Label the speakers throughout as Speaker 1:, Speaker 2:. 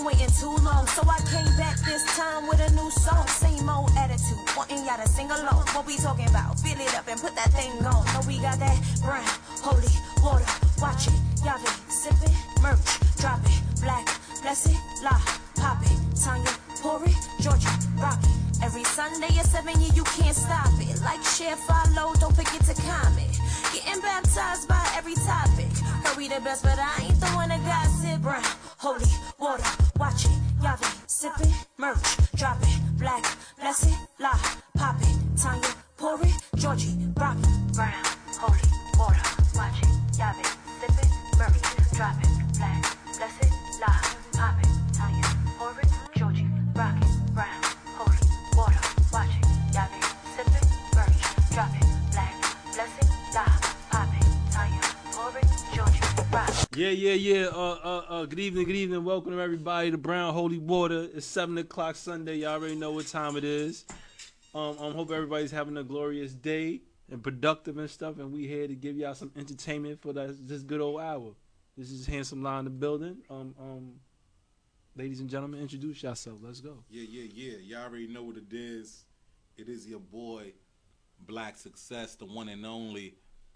Speaker 1: been waiting too long, so I came back this time with a new song. Same old attitude, wanting y'all to sing along. What we talking about? Fill it up and put that thing on. Know we got that brown, holy water. Watch it, y'all be sipping, merch, drop it. Black, blessed, la, pop it. Tanya, pour it, Georgia, rock it. Every Sunday at 7, yeah, you can't stop it. Like, share, follow, don't forget to comment. Getting baptized by every topic. Heard we the best, but I ain't the one that gossip. Brown, holy water, watch it. Y'all be sipping, merch, drop it. Black, blessed, la, pop it. Tanya, pour it, Georgie, rock it. Brown, holy water, watch it. Y'all be sipping, merch, drop it. Black, blessed, la, pop it. Tanya, pour it, Georgie, rock it. Brown, holy water, watch it. Y'all be sipping, merch, drop it. Black, blessed, la, pop it. Tanya, pour it, Georgie, rock it.
Speaker 2: Yeah. Good evening. Welcome everybody to Brown Holy Water. It's 7 o'clock Sunday. Y'all already know what time it is. Hope everybody's having a glorious day and productive and stuff. And we here to give y'all some entertainment for this good old hour. This is Handsome Law in the building. Ladies and gentlemen, introduce yourself. Let's go.
Speaker 3: Yeah. Y'all already know what it is. It is your boy, Black Success, the one and only.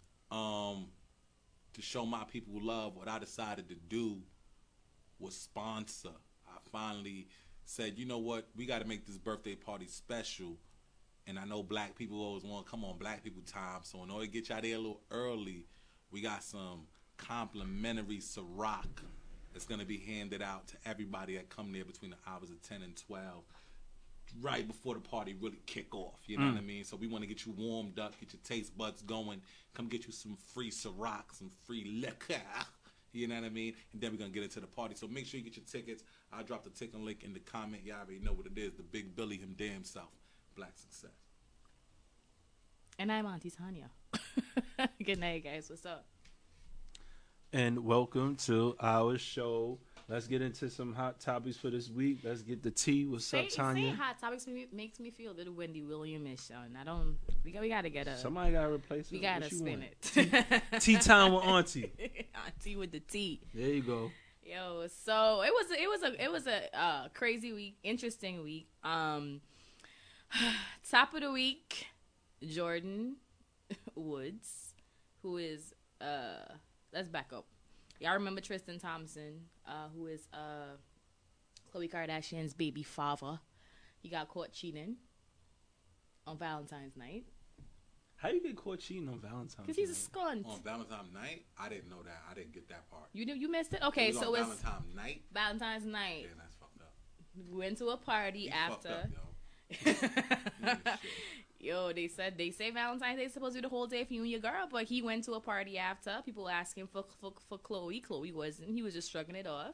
Speaker 3: To show my people love, what I decided to do was sponsor. I finally said, you know what? We got to make this birthday party special. And I know black people always want to come on Black People Time. So in order to get y'all there a little early, we got some complimentary Ciroc that's going to be handed out to everybody that come there between the hours of 10 and 12. Right before the party really kick off, you know what I mean? So we want to get you warmed up, get your taste buds going, come get you some free Ciroc, some free liquor, you know what I mean? And then we're going to get into the party. So make sure you get your tickets. I'll drop the ticket link in the comment. Y'all already know what it is. The Big Billy, him damn self. Black Success.
Speaker 4: And I'm Auntie Tanya. Good night, guys. What's up?
Speaker 2: And welcome to our show. Let's get into some hot topics for this week. Let's get the tea. What's up, Tanya?
Speaker 4: Saying hot topics makes me feel a little Wendy Williams-ish, son. We gotta get a...
Speaker 2: Somebody gotta replace it.
Speaker 4: We gotta spin it.
Speaker 2: Tea time with Auntie.
Speaker 4: Auntie with the tea.
Speaker 2: There you go.
Speaker 4: Yo, so it was a crazy week, interesting week. Top of the week, Jordyn Woods, who is let's back up. Y'all remember Tristan Thompson, who is Khloe Kardashian's baby father. He got caught cheating on Valentine's night.
Speaker 2: How you get caught cheating on Valentine's night?
Speaker 4: Because he's a skunt.
Speaker 3: On Valentine's night? I didn't know that. I didn't get that part.
Speaker 4: You missed it? Okay,
Speaker 3: so
Speaker 4: it's
Speaker 3: Valentine's night?
Speaker 4: Valentine's night.
Speaker 3: Yeah, that's fucked up.
Speaker 4: We went to a party after.
Speaker 3: Fucked up,
Speaker 4: Yo, they say Valentine's Day is supposed to be the whole day for you and your girl, but he went to a party after. People asking for Khloe. Khloe wasn't. He was just shrugging it off.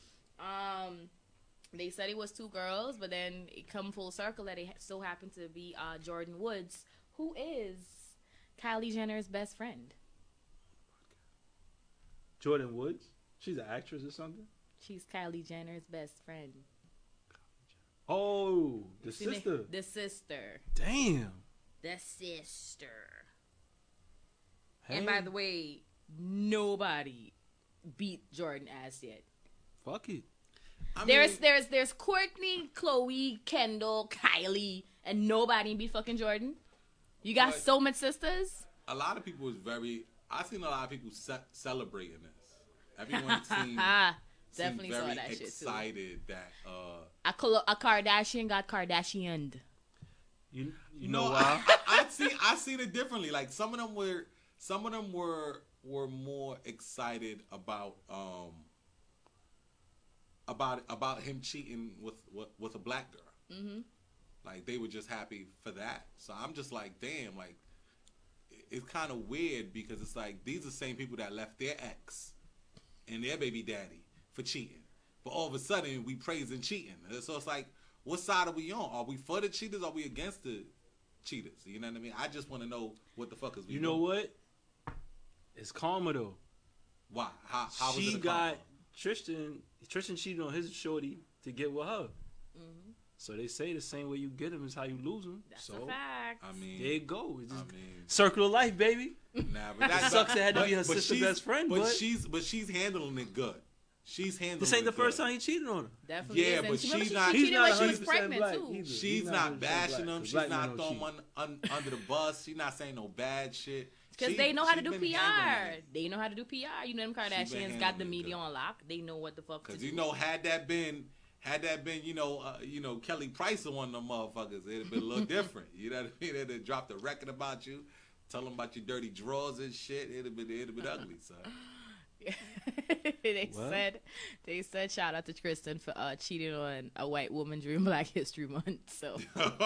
Speaker 4: They said it was two girls, but then it come full circle that it so happened to be Jordyn Woods, who is Kylie Jenner's best friend.
Speaker 2: Jordyn Woods? She's an actress or something?
Speaker 4: She's Kylie Jenner's best friend.
Speaker 2: Oh, the sister.
Speaker 4: The sister.
Speaker 2: Damn.
Speaker 4: The sister.
Speaker 2: Hey.
Speaker 4: And by the way, nobody beat Jordyn ass yet.
Speaker 2: Fuck it.
Speaker 4: There's Courtney, Khloe, Kendall, Kylie, and nobody beat fucking Jordyn. You got so much sisters.
Speaker 3: A lot of people was I've seen a lot of people celebrating this. Everyone seemed
Speaker 4: definitely
Speaker 3: very
Speaker 4: saw that shit too.
Speaker 3: Excited that
Speaker 4: a Kardashian got Kardashianed.
Speaker 2: You know why?
Speaker 3: I seen it differently. Like some of them were more excited about him cheating with a black girl. Mm-hmm. Like they were just happy for that. So I'm just like, damn, like it's kind of weird because it's like these are the same people that left their ex and their baby daddy for cheating. But all of a sudden, we praising cheating. So it's like, what side are we on? Are we for the cheaters or are we against the cheaters? You know what I mean? I just want to know what the fuck is we doing.
Speaker 2: You know what? It's karma, though.
Speaker 3: Why? How was
Speaker 2: she
Speaker 3: it a
Speaker 2: got
Speaker 3: karma?
Speaker 2: Tristan cheated on his shorty to get with her. Mm-hmm. So they say the same way you get him is how you lose him.
Speaker 4: That's a fact.
Speaker 3: I mean,
Speaker 2: there you go. It's just circle of life, baby.
Speaker 3: Nah, but
Speaker 2: that sucks. It had to be her sister's best friend,
Speaker 3: but she's handling it good. She's handling.
Speaker 2: This ain't the
Speaker 3: it
Speaker 2: first
Speaker 3: good.
Speaker 2: time he cheated on her.
Speaker 4: Definitely.
Speaker 3: Yeah,
Speaker 4: is. And
Speaker 3: but
Speaker 4: she, remember
Speaker 3: she's
Speaker 4: she
Speaker 3: not-
Speaker 4: cheated when
Speaker 2: He's
Speaker 4: she
Speaker 2: not
Speaker 4: was
Speaker 2: 100%
Speaker 4: pregnant
Speaker 2: black
Speaker 4: too.
Speaker 2: either.
Speaker 3: She's
Speaker 2: He's
Speaker 3: not
Speaker 2: 100%
Speaker 3: bashing
Speaker 2: black,
Speaker 3: him.
Speaker 2: 'cause
Speaker 3: She's
Speaker 2: black men
Speaker 3: not
Speaker 2: don't
Speaker 3: throwing
Speaker 2: cheat.
Speaker 3: him under the bus. She's not saying no bad shit.
Speaker 4: Because
Speaker 3: She-
Speaker 4: they know how to
Speaker 3: she
Speaker 4: do
Speaker 3: been
Speaker 4: PR.
Speaker 3: handling it.
Speaker 4: They know how to do PR. You know them Kardashians got the
Speaker 3: handling it
Speaker 4: media
Speaker 3: good.
Speaker 4: on lock. They know what the fuck to
Speaker 3: Cause
Speaker 4: do.
Speaker 3: you know, had that been, you know, Kelly Price or one of them motherfuckers, it'd have been a little different. You know what I mean? They'd have dropped a record about you, tell them about your dirty drawers and shit. It'd have been ugly, son.
Speaker 4: they said shout out to Kristen for cheating on a white woman during Black History Month. So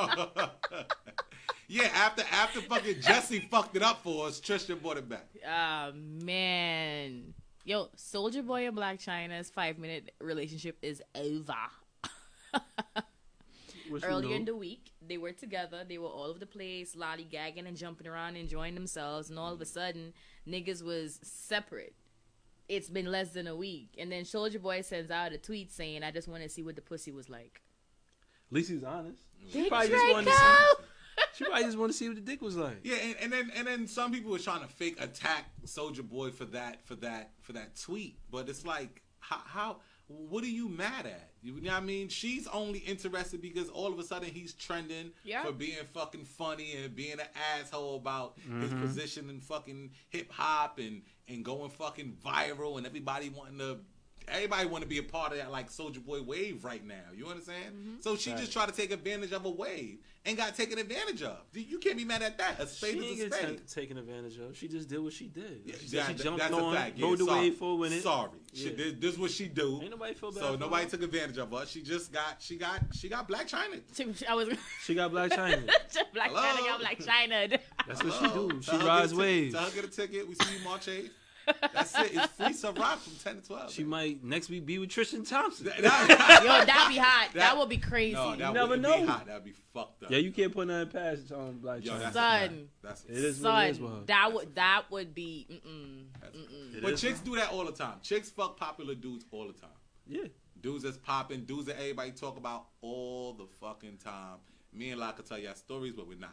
Speaker 3: Yeah, after fucking Jesse fucked it up for us, Tristan brought it back.
Speaker 4: man, yo, Soulja Boy and Black China's 5-minute relationship is over.
Speaker 2: What you
Speaker 4: Earlier
Speaker 2: know?
Speaker 4: in the week, they were together. They were all over the place, lollygagging and jumping around, enjoying themselves. And all of a sudden, niggas was separate. It's been less than a week. And then Soulja Boy sends out a tweet saying, I just want to see what the pussy was like.
Speaker 2: At least he's honest.
Speaker 4: Big
Speaker 2: Probably just wanted to
Speaker 4: Draco!
Speaker 2: see. She probably just wanted to see what the dick was like.
Speaker 3: Yeah, and then some people were trying to fake attack Soulja Boy for that tweet, but it's like how what are you mad at? You know what I mean? She's only interested because all of a sudden he's trending
Speaker 4: Yeah.
Speaker 3: for being fucking funny and being an asshole about his position in fucking hip hop and going fucking viral and everybody want to be a part of that like Soulja Boy wave right now. You understand? So she just tried to take advantage of a wave and got taken advantage of. You can't be mad at that. A spade
Speaker 2: She
Speaker 3: is
Speaker 2: ain't
Speaker 3: a
Speaker 2: get
Speaker 3: spade.
Speaker 2: taken advantage of. She just did what she did.
Speaker 3: Yeah,
Speaker 2: She said she
Speaker 3: that-
Speaker 2: jumped
Speaker 3: that's
Speaker 2: on,
Speaker 3: a fact. Yeah,
Speaker 2: rode the
Speaker 3: sorry.
Speaker 2: wave for a minute.
Speaker 3: Sorry,
Speaker 2: Yeah.
Speaker 3: this is what she do.
Speaker 2: Ain't nobody feel bad
Speaker 3: So
Speaker 2: for
Speaker 3: nobody
Speaker 2: her.
Speaker 3: took advantage of her. She got Black China.
Speaker 4: I was
Speaker 2: She got Black China.
Speaker 4: Black
Speaker 3: Hello?
Speaker 4: China got Black China.
Speaker 2: That's what she
Speaker 3: Hello?
Speaker 2: do. She
Speaker 3: Tell her
Speaker 2: rides
Speaker 3: get a ticket.
Speaker 2: waves.
Speaker 3: Tell her get a ticket. We see you March 8th. That's it. It's free Ciroc from 10 to 12.
Speaker 2: She might next week be with Tristan Thompson.
Speaker 4: Yo, that'd be hot. That would be crazy.
Speaker 3: No, that
Speaker 2: never
Speaker 3: wouldn't
Speaker 2: know.
Speaker 3: be hot. That'd be fucked up.
Speaker 2: Yeah, you can't put nothing past Black
Speaker 3: Yo,
Speaker 2: China.
Speaker 3: that's
Speaker 4: Son.
Speaker 3: a fact. That's
Speaker 2: It is what it is
Speaker 4: Son,
Speaker 2: with her.
Speaker 4: that would be.
Speaker 2: It
Speaker 3: But
Speaker 2: is
Speaker 3: chicks do that all the time. Chicks fuck popular dudes all the time.
Speaker 2: Yeah.
Speaker 3: Dudes that's popping, dudes that everybody talk about all the fucking time. Me and La could tell y'all stories, but we're not.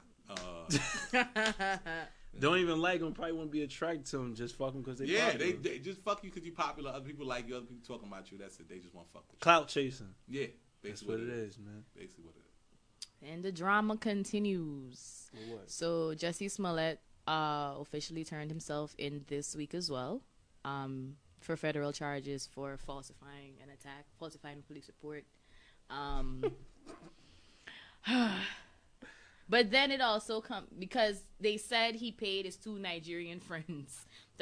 Speaker 2: Don't even like them. Probably won't be attracted to them. Just fuck them because they
Speaker 3: Yeah,
Speaker 2: popular.
Speaker 3: they just fuck you because you popular. Other people like you. Other people talking about you. That's it. They just want to fuck with you.
Speaker 2: Clout chasing.
Speaker 3: Yeah,
Speaker 2: That's
Speaker 3: basically
Speaker 2: what it is, man.
Speaker 3: Basically what it is.
Speaker 4: And the drama continues.
Speaker 2: Well, what?
Speaker 4: So Jussie Smollett officially turned himself in this week as well, for federal charges for falsifying an attack, falsifying a police report. But then it also because they said he paid his two Nigerian friends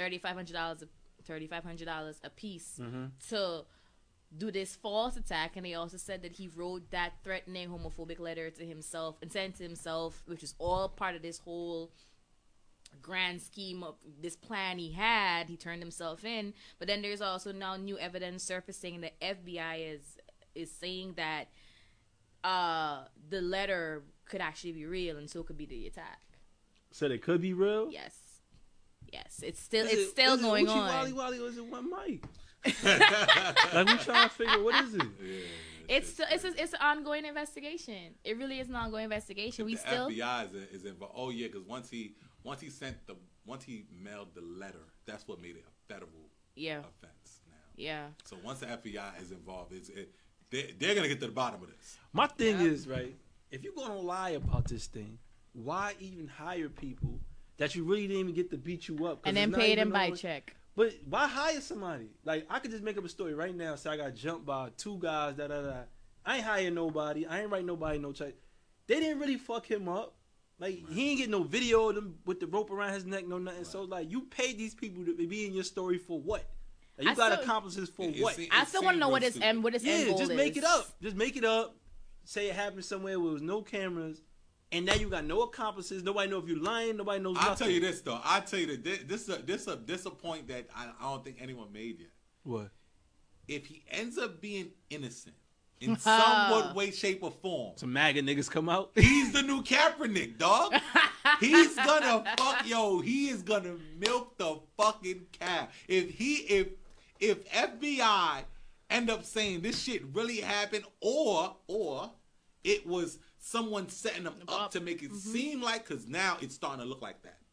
Speaker 4: $3,500 a piece to do this false attack, and they also said that he wrote that threatening homophobic letter to himself and sent to himself, which is all part of this whole grand scheme of this plan he had. He turned himself in, but then there's also now new evidence surfacing that FBI is saying that the letter could actually be real, and so could be the attack.
Speaker 2: Said it could be real.
Speaker 4: Yes, it's still
Speaker 2: Is
Speaker 4: still
Speaker 2: it
Speaker 4: going
Speaker 2: Uchi
Speaker 4: on.
Speaker 2: Wally Wally, or is it one mic? Like we trying to figure what is it?
Speaker 3: Yeah,
Speaker 4: It's an ongoing investigation. It really is an ongoing investigation. We
Speaker 3: the
Speaker 4: still
Speaker 3: FBI is involved. Oh yeah, because once he mailed the letter, that's what made it a federal offense now.
Speaker 4: yeah.
Speaker 3: So once the FBI is involved, they're gonna get to the bottom of this.
Speaker 2: My thing is, right, if you're gonna lie about this thing, why even hire people that you really didn't even get to beat you up? 'Cause
Speaker 4: And then
Speaker 2: it's not
Speaker 4: pay
Speaker 2: even
Speaker 4: them by
Speaker 2: on-
Speaker 4: check.
Speaker 2: But why hire somebody? Like, I could just make up a story right now, say I got jumped by two guys, I ain't hiring nobody. I ain't writing nobody no check. They didn't really fuck him up. Like, he ain't get no video of them with the rope around his neck, no nothing. Right. So, like, you paid these people to be in your story for what? Like, you got accomplices for what?
Speaker 4: I still want to know what his end goal is.
Speaker 2: Just make it up. Just make it up. Say it happened somewhere where there was no cameras. And now you got no accomplices. Nobody know if you're lying. Nobody knows nothing.
Speaker 3: I'll tell you this, though. I'll tell you that this is a point that I don't think anyone made yet.
Speaker 2: What?
Speaker 3: If he ends up being innocent in some way, shape, or form,
Speaker 2: some MAGA niggas come out.
Speaker 3: He's the new Kaepernick, dog. He's gonna he is gonna milk the fucking cow. If FBI end up saying this shit really happened, or it was someone setting them up to make it seem like, because now it's starting to look like that.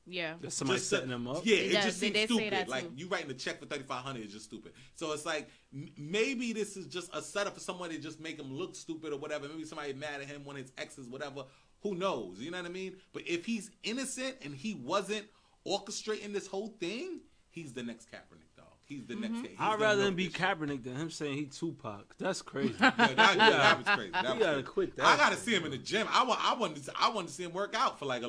Speaker 4: Yeah.
Speaker 2: That's somebody
Speaker 3: Just
Speaker 2: setting them up.
Speaker 3: Yeah,
Speaker 4: They
Speaker 3: it
Speaker 4: does.
Speaker 3: just seems
Speaker 4: They say
Speaker 3: stupid.
Speaker 4: that
Speaker 3: Like
Speaker 4: too.
Speaker 3: you writing a check for $3,500 is just stupid. So it's like maybe this is just a setup for someone to just make him look stupid or whatever. Maybe somebody mad at him, one of his exes, whatever. Who knows? You know what I mean? But if he's innocent and he wasn't orchestrating this whole thing, he's the next Kaepernick, dog. He's the next. He's
Speaker 2: I'd
Speaker 3: gonna
Speaker 2: rather
Speaker 3: milk
Speaker 2: him be
Speaker 3: this shit.
Speaker 2: Kaepernick than him saying he Tupac. That's crazy.
Speaker 3: Yeah, that was crazy. That
Speaker 2: You
Speaker 3: was
Speaker 2: gotta
Speaker 3: crazy.
Speaker 2: quit that
Speaker 3: I gotta
Speaker 2: shit,
Speaker 3: see him in the gym. I want to see him work out for like a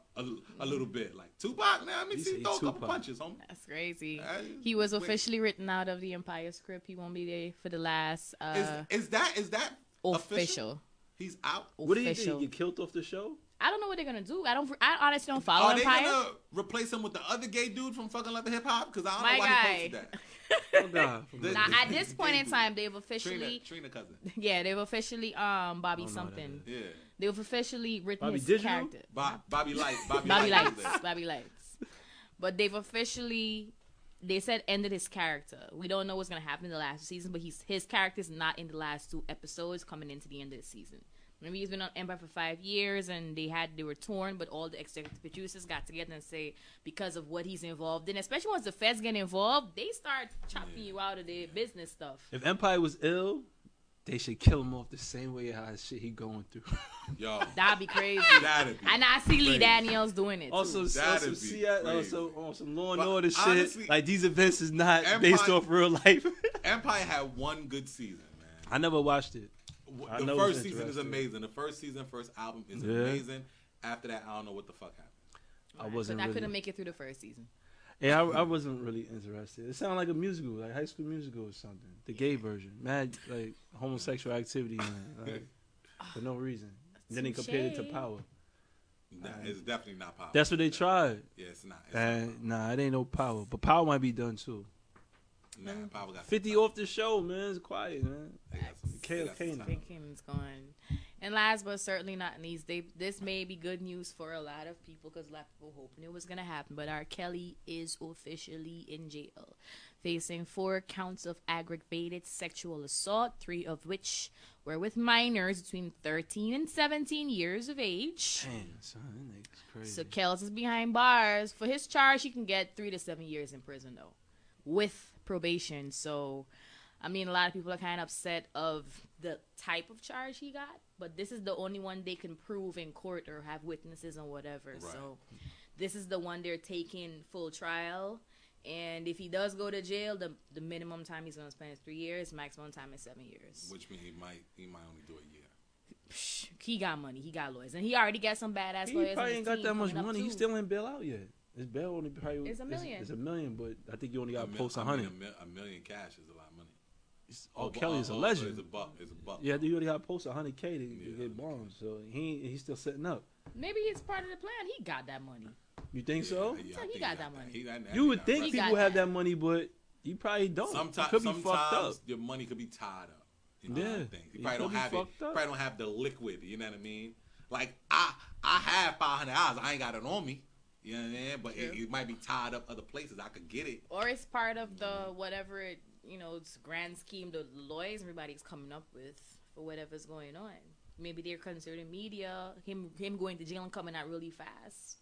Speaker 3: little bit. Like Tupac, now let me
Speaker 2: He
Speaker 3: see
Speaker 2: said
Speaker 3: him throw a couple
Speaker 2: Tupac.
Speaker 3: punches, homie.
Speaker 4: That's crazy.
Speaker 3: Uh,
Speaker 4: He was
Speaker 3: wait.
Speaker 4: officially written out of the Empire script. He won't be there for the last
Speaker 3: Is that official?
Speaker 4: official.
Speaker 3: He's out.
Speaker 2: What do you
Speaker 4: Official.
Speaker 2: think? Get killed off the show?
Speaker 4: I don't know what they're gonna do. I honestly don't follow
Speaker 3: Are they
Speaker 4: Empire.
Speaker 3: gonna replace him with the other gay dude from fucking Love and Hip Hop? Because I don't
Speaker 4: My
Speaker 3: know why
Speaker 4: guy.
Speaker 3: he posted that.
Speaker 2: Oh God.
Speaker 3: The-
Speaker 4: Now, at this point in
Speaker 3: Gay
Speaker 4: time,
Speaker 3: dude.
Speaker 4: they've officially,
Speaker 3: Trina cousin.
Speaker 4: yeah, they've officially Bobby
Speaker 2: I don't know
Speaker 4: something.
Speaker 2: that
Speaker 3: Yeah.
Speaker 4: They've officially written
Speaker 2: Bobby
Speaker 4: his
Speaker 2: Digital?
Speaker 4: character.
Speaker 3: Bobby Light.
Speaker 4: Bobby
Speaker 3: Light.
Speaker 4: Lights. Bobby Lights. But they've officially, they said ended his character. We don't know what's gonna happen in the last season, but his character's not in the last 2 episodes coming into the end of the season. Maybe he's been on Empire for 5 years, and they were torn, but all the executive producers got together and say because of what he's involved in, especially once the feds get involved, they start chopping you out of their business stuff.
Speaker 2: If Empire was ill, they should kill him off the same way how shit he going through.
Speaker 3: Yo,
Speaker 4: That'd be crazy.
Speaker 3: that'd be.
Speaker 4: And I see Lee
Speaker 3: crazy.
Speaker 4: Daniels doing it too.
Speaker 2: Also,
Speaker 3: That'd
Speaker 2: also
Speaker 3: be
Speaker 2: Seattle,
Speaker 3: crazy.
Speaker 2: also on some Law and
Speaker 3: But
Speaker 2: Order shit.
Speaker 3: honestly,
Speaker 2: Like these events is not
Speaker 3: Empire-
Speaker 2: based off real life.
Speaker 3: Empire had one good season, man.
Speaker 2: I never watched it. I
Speaker 3: The
Speaker 2: know
Speaker 3: first
Speaker 2: it's
Speaker 3: season is
Speaker 2: interesting.
Speaker 3: amazing. The first season, first album is
Speaker 2: Yeah.
Speaker 3: amazing. After that, I don't know what the fuck happened.
Speaker 2: I wasn't
Speaker 4: I
Speaker 2: really.
Speaker 4: couldn't make it through the first season.
Speaker 2: Yeah, I wasn't really interested. It sounded like a musical, like High School Musical or something. The gay version, mad like homosexual activity, man, like, for no reason. And then they compared it to
Speaker 4: Touche.
Speaker 2: Power.
Speaker 3: Nah, it's definitely not Power.
Speaker 2: That's what they tried.
Speaker 3: Yeah, it's not. It's not
Speaker 2: And nah, it ain't no Power, but Power might be done too.
Speaker 3: Nah, Power got
Speaker 2: 50 off the show, man. It's quiet, man.
Speaker 3: They got some-
Speaker 2: Kale
Speaker 3: they got some
Speaker 2: Kane.
Speaker 3: time.
Speaker 4: Pickens gone. And last but certainly not least, this may be good news for a lot of people because a lot of people hoping it was going to happen. But R. Kelly is officially in jail, facing 4 counts of aggravated sexual assault, 3 of which were with minors between 13 and 17 years of age.
Speaker 2: Damn, son, that nigga's crazy.
Speaker 4: So Kells is behind bars. For his charge, he can get 3 to 7 years in prison, though, with probation. So, I mean, a lot of people are kind of upset of the type of charge he got, but this is the only one they can prove in court or have witnesses and whatever.
Speaker 3: Right.
Speaker 4: So, this is the one they're taking full trial. And if he does go to jail, the minimum time he's going to spend is 3 years. Maximum time is 7 years.
Speaker 3: Which means he might only do a year.
Speaker 4: Psh, he got money. He got lawyers, and he already got some badass
Speaker 2: He
Speaker 4: lawyers.
Speaker 2: probably
Speaker 4: on
Speaker 2: ain't
Speaker 4: his
Speaker 2: got
Speaker 4: team
Speaker 2: that much
Speaker 4: coming up,
Speaker 2: money. He
Speaker 4: too.
Speaker 2: still ain't bail out yet. His bail only probably
Speaker 4: It's $1 million.
Speaker 2: It's $1 million, but I think you only got to post
Speaker 3: I mean,
Speaker 2: 100.
Speaker 3: a million cash is a lot of money.
Speaker 2: Oh, Kelly is a legend.
Speaker 3: It's a buck. It's a buck.
Speaker 2: Yeah, I think you only got to post 100K to
Speaker 3: Yeah,
Speaker 2: get bonds. So he's still setting up.
Speaker 4: Maybe it's part of the plan. He got that money.
Speaker 2: You think so?
Speaker 3: Yeah,
Speaker 4: So
Speaker 3: I
Speaker 4: he
Speaker 3: think
Speaker 4: got that money.
Speaker 2: You would think
Speaker 4: He
Speaker 2: people
Speaker 4: got
Speaker 2: have
Speaker 4: that.
Speaker 2: that money, but you probably don't.
Speaker 3: Sometimes,
Speaker 2: you could be fucked up.
Speaker 3: your money could be tied up. You
Speaker 2: Yeah.
Speaker 3: know, things. You
Speaker 2: You
Speaker 3: probably
Speaker 2: could
Speaker 3: don't
Speaker 2: be
Speaker 3: have it.
Speaker 2: fucked up.
Speaker 3: Probably don't have the liquid. You know what I mean? Like I have $500. I ain't got it on me. You know what I mean? But it might be tied up other places. I could get it.
Speaker 4: Or it's part of the whatever it, it's grand scheme the lawyers everybody's coming up with for whatever's going on. Maybe they're considering media, him going to jail and coming out really fast.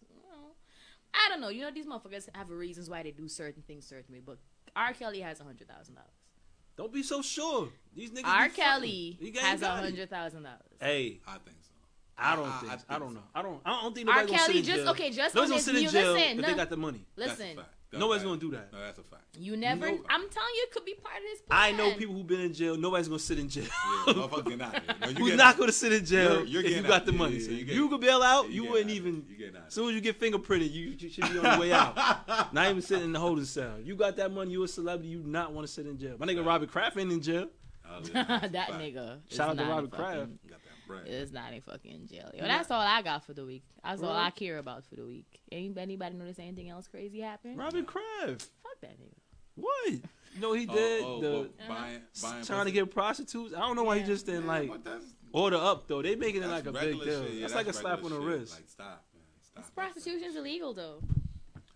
Speaker 4: I don't know. These motherfuckers have reasons why they do certain things certain way. But R. Kelly has $100,000.
Speaker 2: Don't be so sure. These niggas.
Speaker 4: R.
Speaker 2: be
Speaker 4: Kelly
Speaker 2: fucking. He
Speaker 4: has
Speaker 2: got it.
Speaker 4: $100,000.
Speaker 2: Hey,
Speaker 3: I think so.
Speaker 2: I don't
Speaker 3: I
Speaker 2: think.
Speaker 3: think
Speaker 2: I don't
Speaker 3: so.
Speaker 2: know. I don't think
Speaker 4: R.
Speaker 2: nobody's gonna sit
Speaker 4: Kelly
Speaker 2: in jail.
Speaker 4: just
Speaker 2: Nobody's
Speaker 4: on
Speaker 2: gonna
Speaker 4: his
Speaker 2: sit in
Speaker 4: view.
Speaker 2: jail
Speaker 4: Listen,
Speaker 2: if they got the money.
Speaker 3: That's a
Speaker 4: listen.
Speaker 3: fact.
Speaker 2: Nobody's gonna do that.
Speaker 3: No, that's a fact.
Speaker 4: You never.
Speaker 2: No.
Speaker 4: I'm telling you, it could be part of this plan.
Speaker 2: I know people who've been in jail. Nobody's gonna sit in jail.
Speaker 3: Yeah, motherfucker, get out of here. No, you
Speaker 2: Who's
Speaker 3: getting
Speaker 2: not
Speaker 3: out.
Speaker 2: gonna sit in jail
Speaker 3: You're
Speaker 2: if you
Speaker 3: getting
Speaker 2: got
Speaker 3: out.
Speaker 2: the
Speaker 3: Yeah,
Speaker 2: money?
Speaker 3: yeah,
Speaker 2: So
Speaker 3: you
Speaker 2: you
Speaker 3: getting-
Speaker 2: could bail out.
Speaker 3: you
Speaker 2: You
Speaker 3: getting
Speaker 2: wouldn't
Speaker 3: out.
Speaker 2: even.
Speaker 3: You getting out.
Speaker 2: As soon as you get fingerprinted, you should be on the way out. Not even sitting in the holding cell. You got that money. You a celebrity. You not want to sit in jail. My nigga Robert Kraft ain't in jail.
Speaker 3: Oh, yeah, that's a
Speaker 4: that
Speaker 3: fact.
Speaker 4: nigga.
Speaker 2: Shout out
Speaker 4: is
Speaker 2: to
Speaker 4: not
Speaker 2: Robert
Speaker 4: in fucking-
Speaker 2: Kraft.
Speaker 3: Got that bread.
Speaker 4: It's not in fucking jail. Yo, that's all I got for the week. That's all
Speaker 2: Right.
Speaker 4: I care about for the week. Anybody notice anything else crazy happen?
Speaker 2: Robert Kraft.
Speaker 4: Fuck that nigga.
Speaker 2: What? You know he did
Speaker 3: buying
Speaker 2: trying to
Speaker 3: pussy.
Speaker 2: get prostitutes. I don't know why he
Speaker 4: Yeah.
Speaker 2: just didn't like
Speaker 3: But that's
Speaker 2: order up though. They making it
Speaker 3: that's
Speaker 2: like a big
Speaker 3: regular
Speaker 2: deal.
Speaker 3: shit. Yeah,
Speaker 2: that's like a slap on the
Speaker 3: regular shit.
Speaker 2: wrist.
Speaker 3: Like stop, man. Stop.
Speaker 4: Prostitution's illegal though.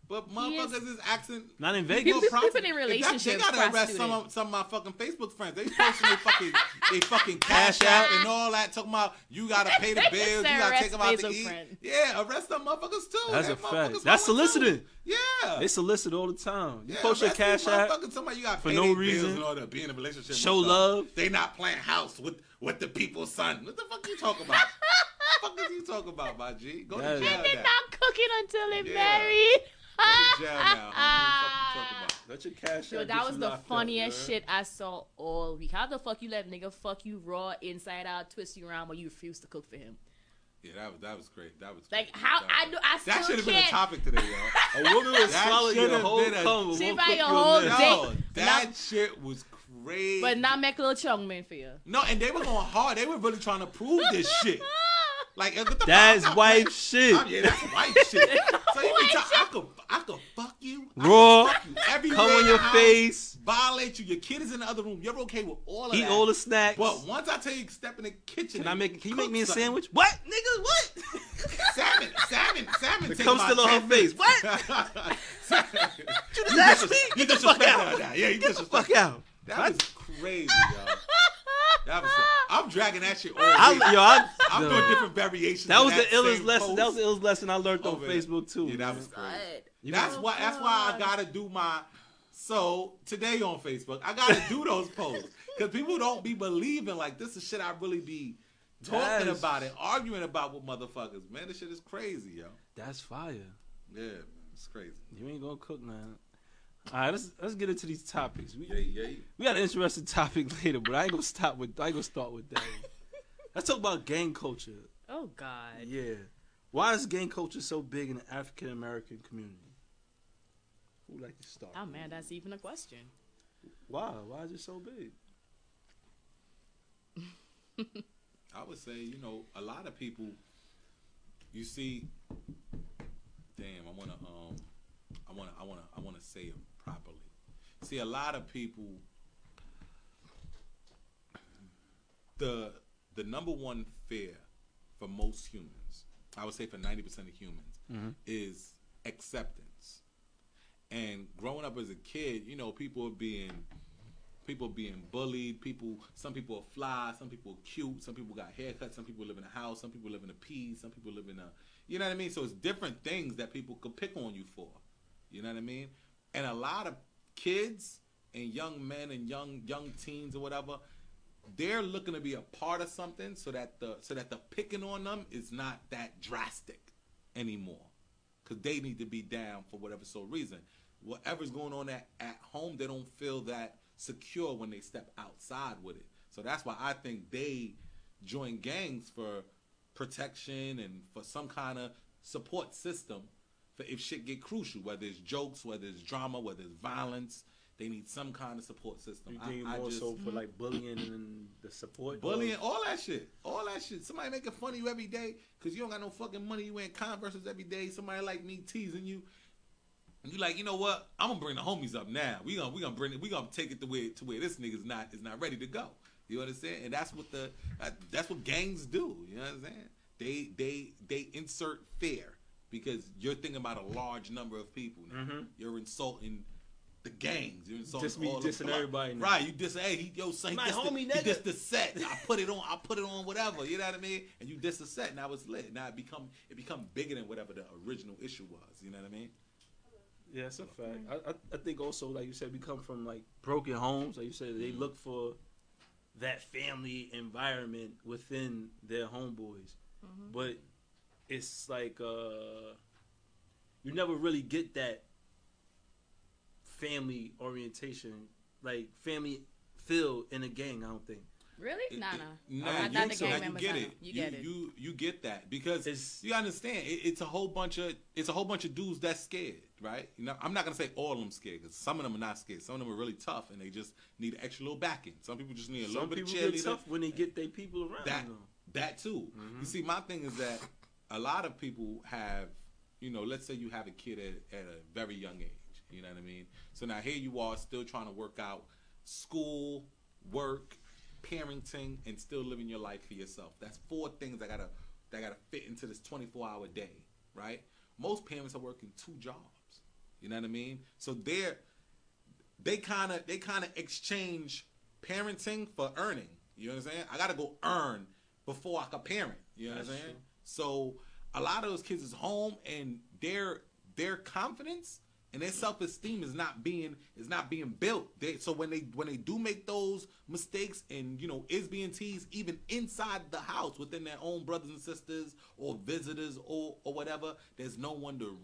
Speaker 3: But motherfuckers is asking.
Speaker 2: Not in
Speaker 4: People
Speaker 2: Vegas.
Speaker 4: in relationships.
Speaker 3: They gotta arrest some of my fucking Facebook friends. They posting they fucking cash out and all that. Talking about you gotta pay the bills. You gotta take them out to eat. Yeah, arrest them motherfuckers too.
Speaker 2: That's a fact. That's soliciting.
Speaker 3: Yeah,
Speaker 2: they solicit all the time. You post your cash out
Speaker 3: you got
Speaker 2: for no reason
Speaker 3: in order to be in a relationship.
Speaker 2: Show love.
Speaker 3: They not playing house with the people's son. What the fuck you talking about? What the fuck is you talking about, my G? Go to jail now.
Speaker 4: They're not cooking until they're married.
Speaker 3: Go to jail now. What you talking about?
Speaker 2: Let your cash
Speaker 4: Yo,
Speaker 2: out.
Speaker 4: that was the funniest shit I saw all week. How the fuck you let nigga fuck you raw, inside out, twist you around, while you refuse to cook for him?
Speaker 3: Yeah, that was great. That was
Speaker 4: like
Speaker 3: great.
Speaker 4: how I do. I still
Speaker 3: that should have been a topic today, yo.
Speaker 2: A woman would swallow your whole cum.
Speaker 4: She buy your whole dick.
Speaker 3: That shit was crazy.
Speaker 4: But not make a little chung man for you.
Speaker 3: No, and they were going hard. They were really trying to prove this shit. Like
Speaker 2: that's wife shit.
Speaker 3: Yeah, that's wife shit. So you can tell I could fuck you
Speaker 2: raw,
Speaker 3: fuck you everywhere,
Speaker 2: come on your face,
Speaker 3: violate you. Your kid is in the other room. You're okay with all of that.
Speaker 2: Eat all the snacks.
Speaker 3: But once I tell you step in the kitchen,
Speaker 2: can you make me a sandwich? What, nigga? What?
Speaker 3: Salmon.
Speaker 2: The cum still on her face. What? You just asked me.
Speaker 3: Get the fuck out. Yeah, you get the fuck
Speaker 2: out.
Speaker 3: That was crazy, yo. I'm dragging that shit all day. I'm doing different variations.
Speaker 2: That was the illest lesson. That was the illest lesson I learned on Facebook too.
Speaker 3: Yeah, that was crazy. That's why I gotta do my. So today on Facebook, I gotta do those posts because people don't be believing like this is shit I really be talking about and arguing about with motherfuckers. Man, this shit is crazy, yo.
Speaker 2: That's fire.
Speaker 3: Yeah, man, it's crazy.
Speaker 2: You ain't gonna cook, man. All right, let's get into these topics. We got an interesting topic later, but I ain't gonna start with that. Let's talk about gang culture.
Speaker 4: Oh God.
Speaker 2: Yeah. Why is gang culture so big in the African American community? Who would like to start?
Speaker 4: Oh man, that's even a question.
Speaker 2: Why? Why is it so big?
Speaker 3: I would say, a lot of people. You see, damn, I wanna say it properly. See, a lot of people. The number one fear for most humans, I would say for 90% of humans, is acceptance. And growing up as a kid, people being bullied. Some people are fly, some people are cute, some people got haircuts, some people live in a house, some people live in a P, some people live in a, you know what I mean? So it's different things that people could pick on you for. You know what I mean? And a lot of kids and young men and young teens or whatever, they're looking to be a part of something so that the picking on them is not that drastic anymore, because they need to be down for whatever reason. Whatever's going on at home, they don't feel that secure when they step outside with it. So that's why I think they join gangs for protection and for some kind of support system for if shit get crucial, whether it's jokes, whether it's drama, whether it's violence. They need some kind of support system.
Speaker 2: You think more so for like bullying and the support?
Speaker 3: Bullying, all that shit. Somebody making fun of you every day because you don't got no fucking money. You wearing Converses every day. Somebody like me teasing you. And you like, you know what? I'm gonna bring the homies up now. We gonna take it to where this nigga's is not ready to go. You understand? And that's what gangs do. You know what I'm saying? They insert fear because you're thinking about a large number of people. Now. Mm-hmm. You're insulting the gangs. You're insulting all
Speaker 2: dissing everybody. Now.
Speaker 3: Right? You diss. Hey, son, he dissed the set. I put it on whatever. You know what I mean? And you diss the set. Now it's lit. Now it become bigger than whatever the original issue was. You know what I mean?
Speaker 2: Yeah, that's a fact. I think also, like you said, we come from like broken homes. Like you said, they look for that family environment within their homeboys. Mm-hmm. But it's like you never really get that family orientation, like family feel in a gang. I don't think.
Speaker 4: Really? Nah.
Speaker 3: Not the gang members. You get it. You get that because you understand. It's a whole bunch of dudes that's scared, right? I'm not gonna say all of them scared because some of them are not scared. Some of them are really tough and they just need an extra little backing. Some people just need a little bit of cheerleader. Some people get tough
Speaker 2: when they get their people around.
Speaker 3: That too. Mm-hmm. You see, my thing is that a lot of people have, let's say you have a kid at a very young age. You know what I mean? So now here you are still trying to work out school, work, parenting, and still living your life for yourself. That's 4 things that gotta fit into this 24-hour day, right? Most parents are working 2 jobs. You know what I mean? So they kind of exchange parenting for earning. You know what I'm saying? I got to go earn before I can parent. You know what I'm saying?
Speaker 2: True.
Speaker 3: So a lot of those kids is home, and their confidence and their self-esteem is not being built. So when they do make those mistakes and is being teased even inside the house within their own brothers and sisters or visitors or whatever, there's no one to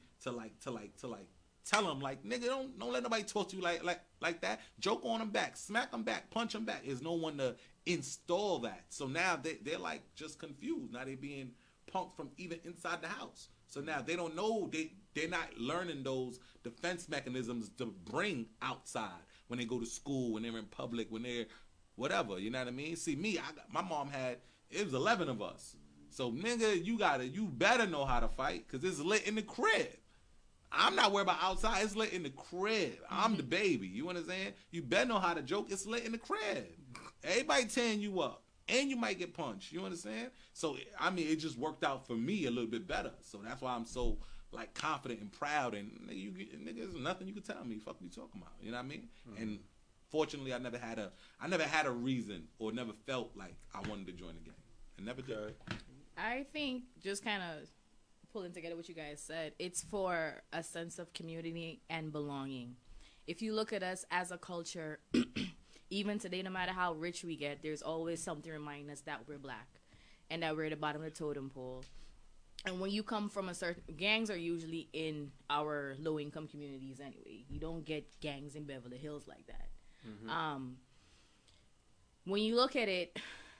Speaker 3: tell them like, nigga, don't let nobody talk to you like that. Joke on them back, smack them back, punch them back. There's no one to install that. So now they're like just confused. Now they're being punked from even inside the house. So now they don't know, they're not learning those defense mechanisms to bring outside when they go to school, when they're in public, when they're whatever. You know what I mean? See, my mom it was 11 of us. So nigga, you better know how to fight, because it's lit in the crib. I'm not worried about outside. It's lit in the crib. I'm the baby. You understand? You better know how to joke. It's lit in the crib. Everybody tearing you up. And you might get punched. You understand? So, I mean, it just worked out for me a little bit better. So that's why I'm so, like, confident and proud. And, nigga, there's nothing you can tell me. Fuck you talking about. You know what I mean? Mm-hmm. And fortunately, I never had a reason or never felt like I wanted to join the gang. I never did.
Speaker 4: I think just kind of pulling together what you guys said, it's for a sense of community and belonging. If you look at us as a culture, even today, no matter how rich we get, there's always something reminding us that we're black and that we're at the bottom of the totem pole. And when you come from gangs are usually in our low-income communities anyway. You don't get gangs in Beverly Hills like that. Mm-hmm. When you look at it,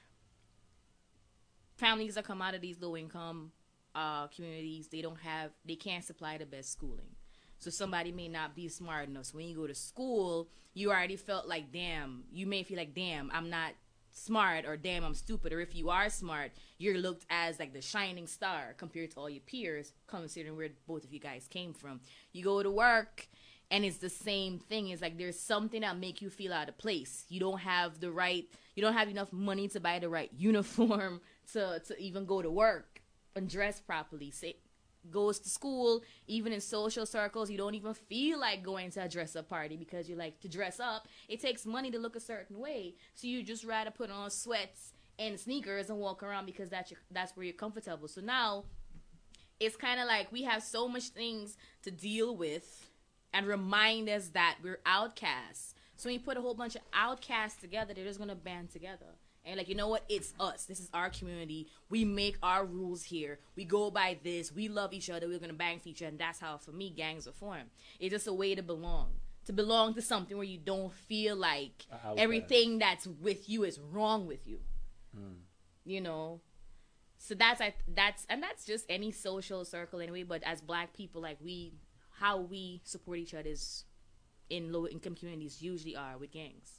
Speaker 4: families that come out of these low-income communities, they can't supply the best schooling. So somebody may not be smart enough. So when you go to school, you already felt like, damn, you may feel like, damn, I'm not smart, or damn, I'm stupid. Or if you are smart, you're looked as like the shining star compared to all your peers, considering where both of you guys came from. You go to work, and it's the same thing. It's like there's something that make you feel out of place. You don't have enough money to buy the right uniform to even go to work and dress properly. Goes to school, even in social circles, you don't even feel like going to a dress-up party because you like to dress up. It takes money to look a certain way, so you just rather put on sweats and sneakers and walk around because that's where you're comfortable. So now it's kind of like we have so much things to deal with and remind us that we're outcasts. So when you put a whole bunch of outcasts together, they're just gonna band together. And like, you know what? It's us. This is our community. We make our rules here. We go by this. We love each other. We're going to bang for each other. And that's how, for me, gangs are formed. It's just a way to belong. To belong to something where you don't feel like everything that's with you is wrong with you. You know? So that's just any social circle anyway. But as black people, like how we support each other is in low income communities usually are with gangs.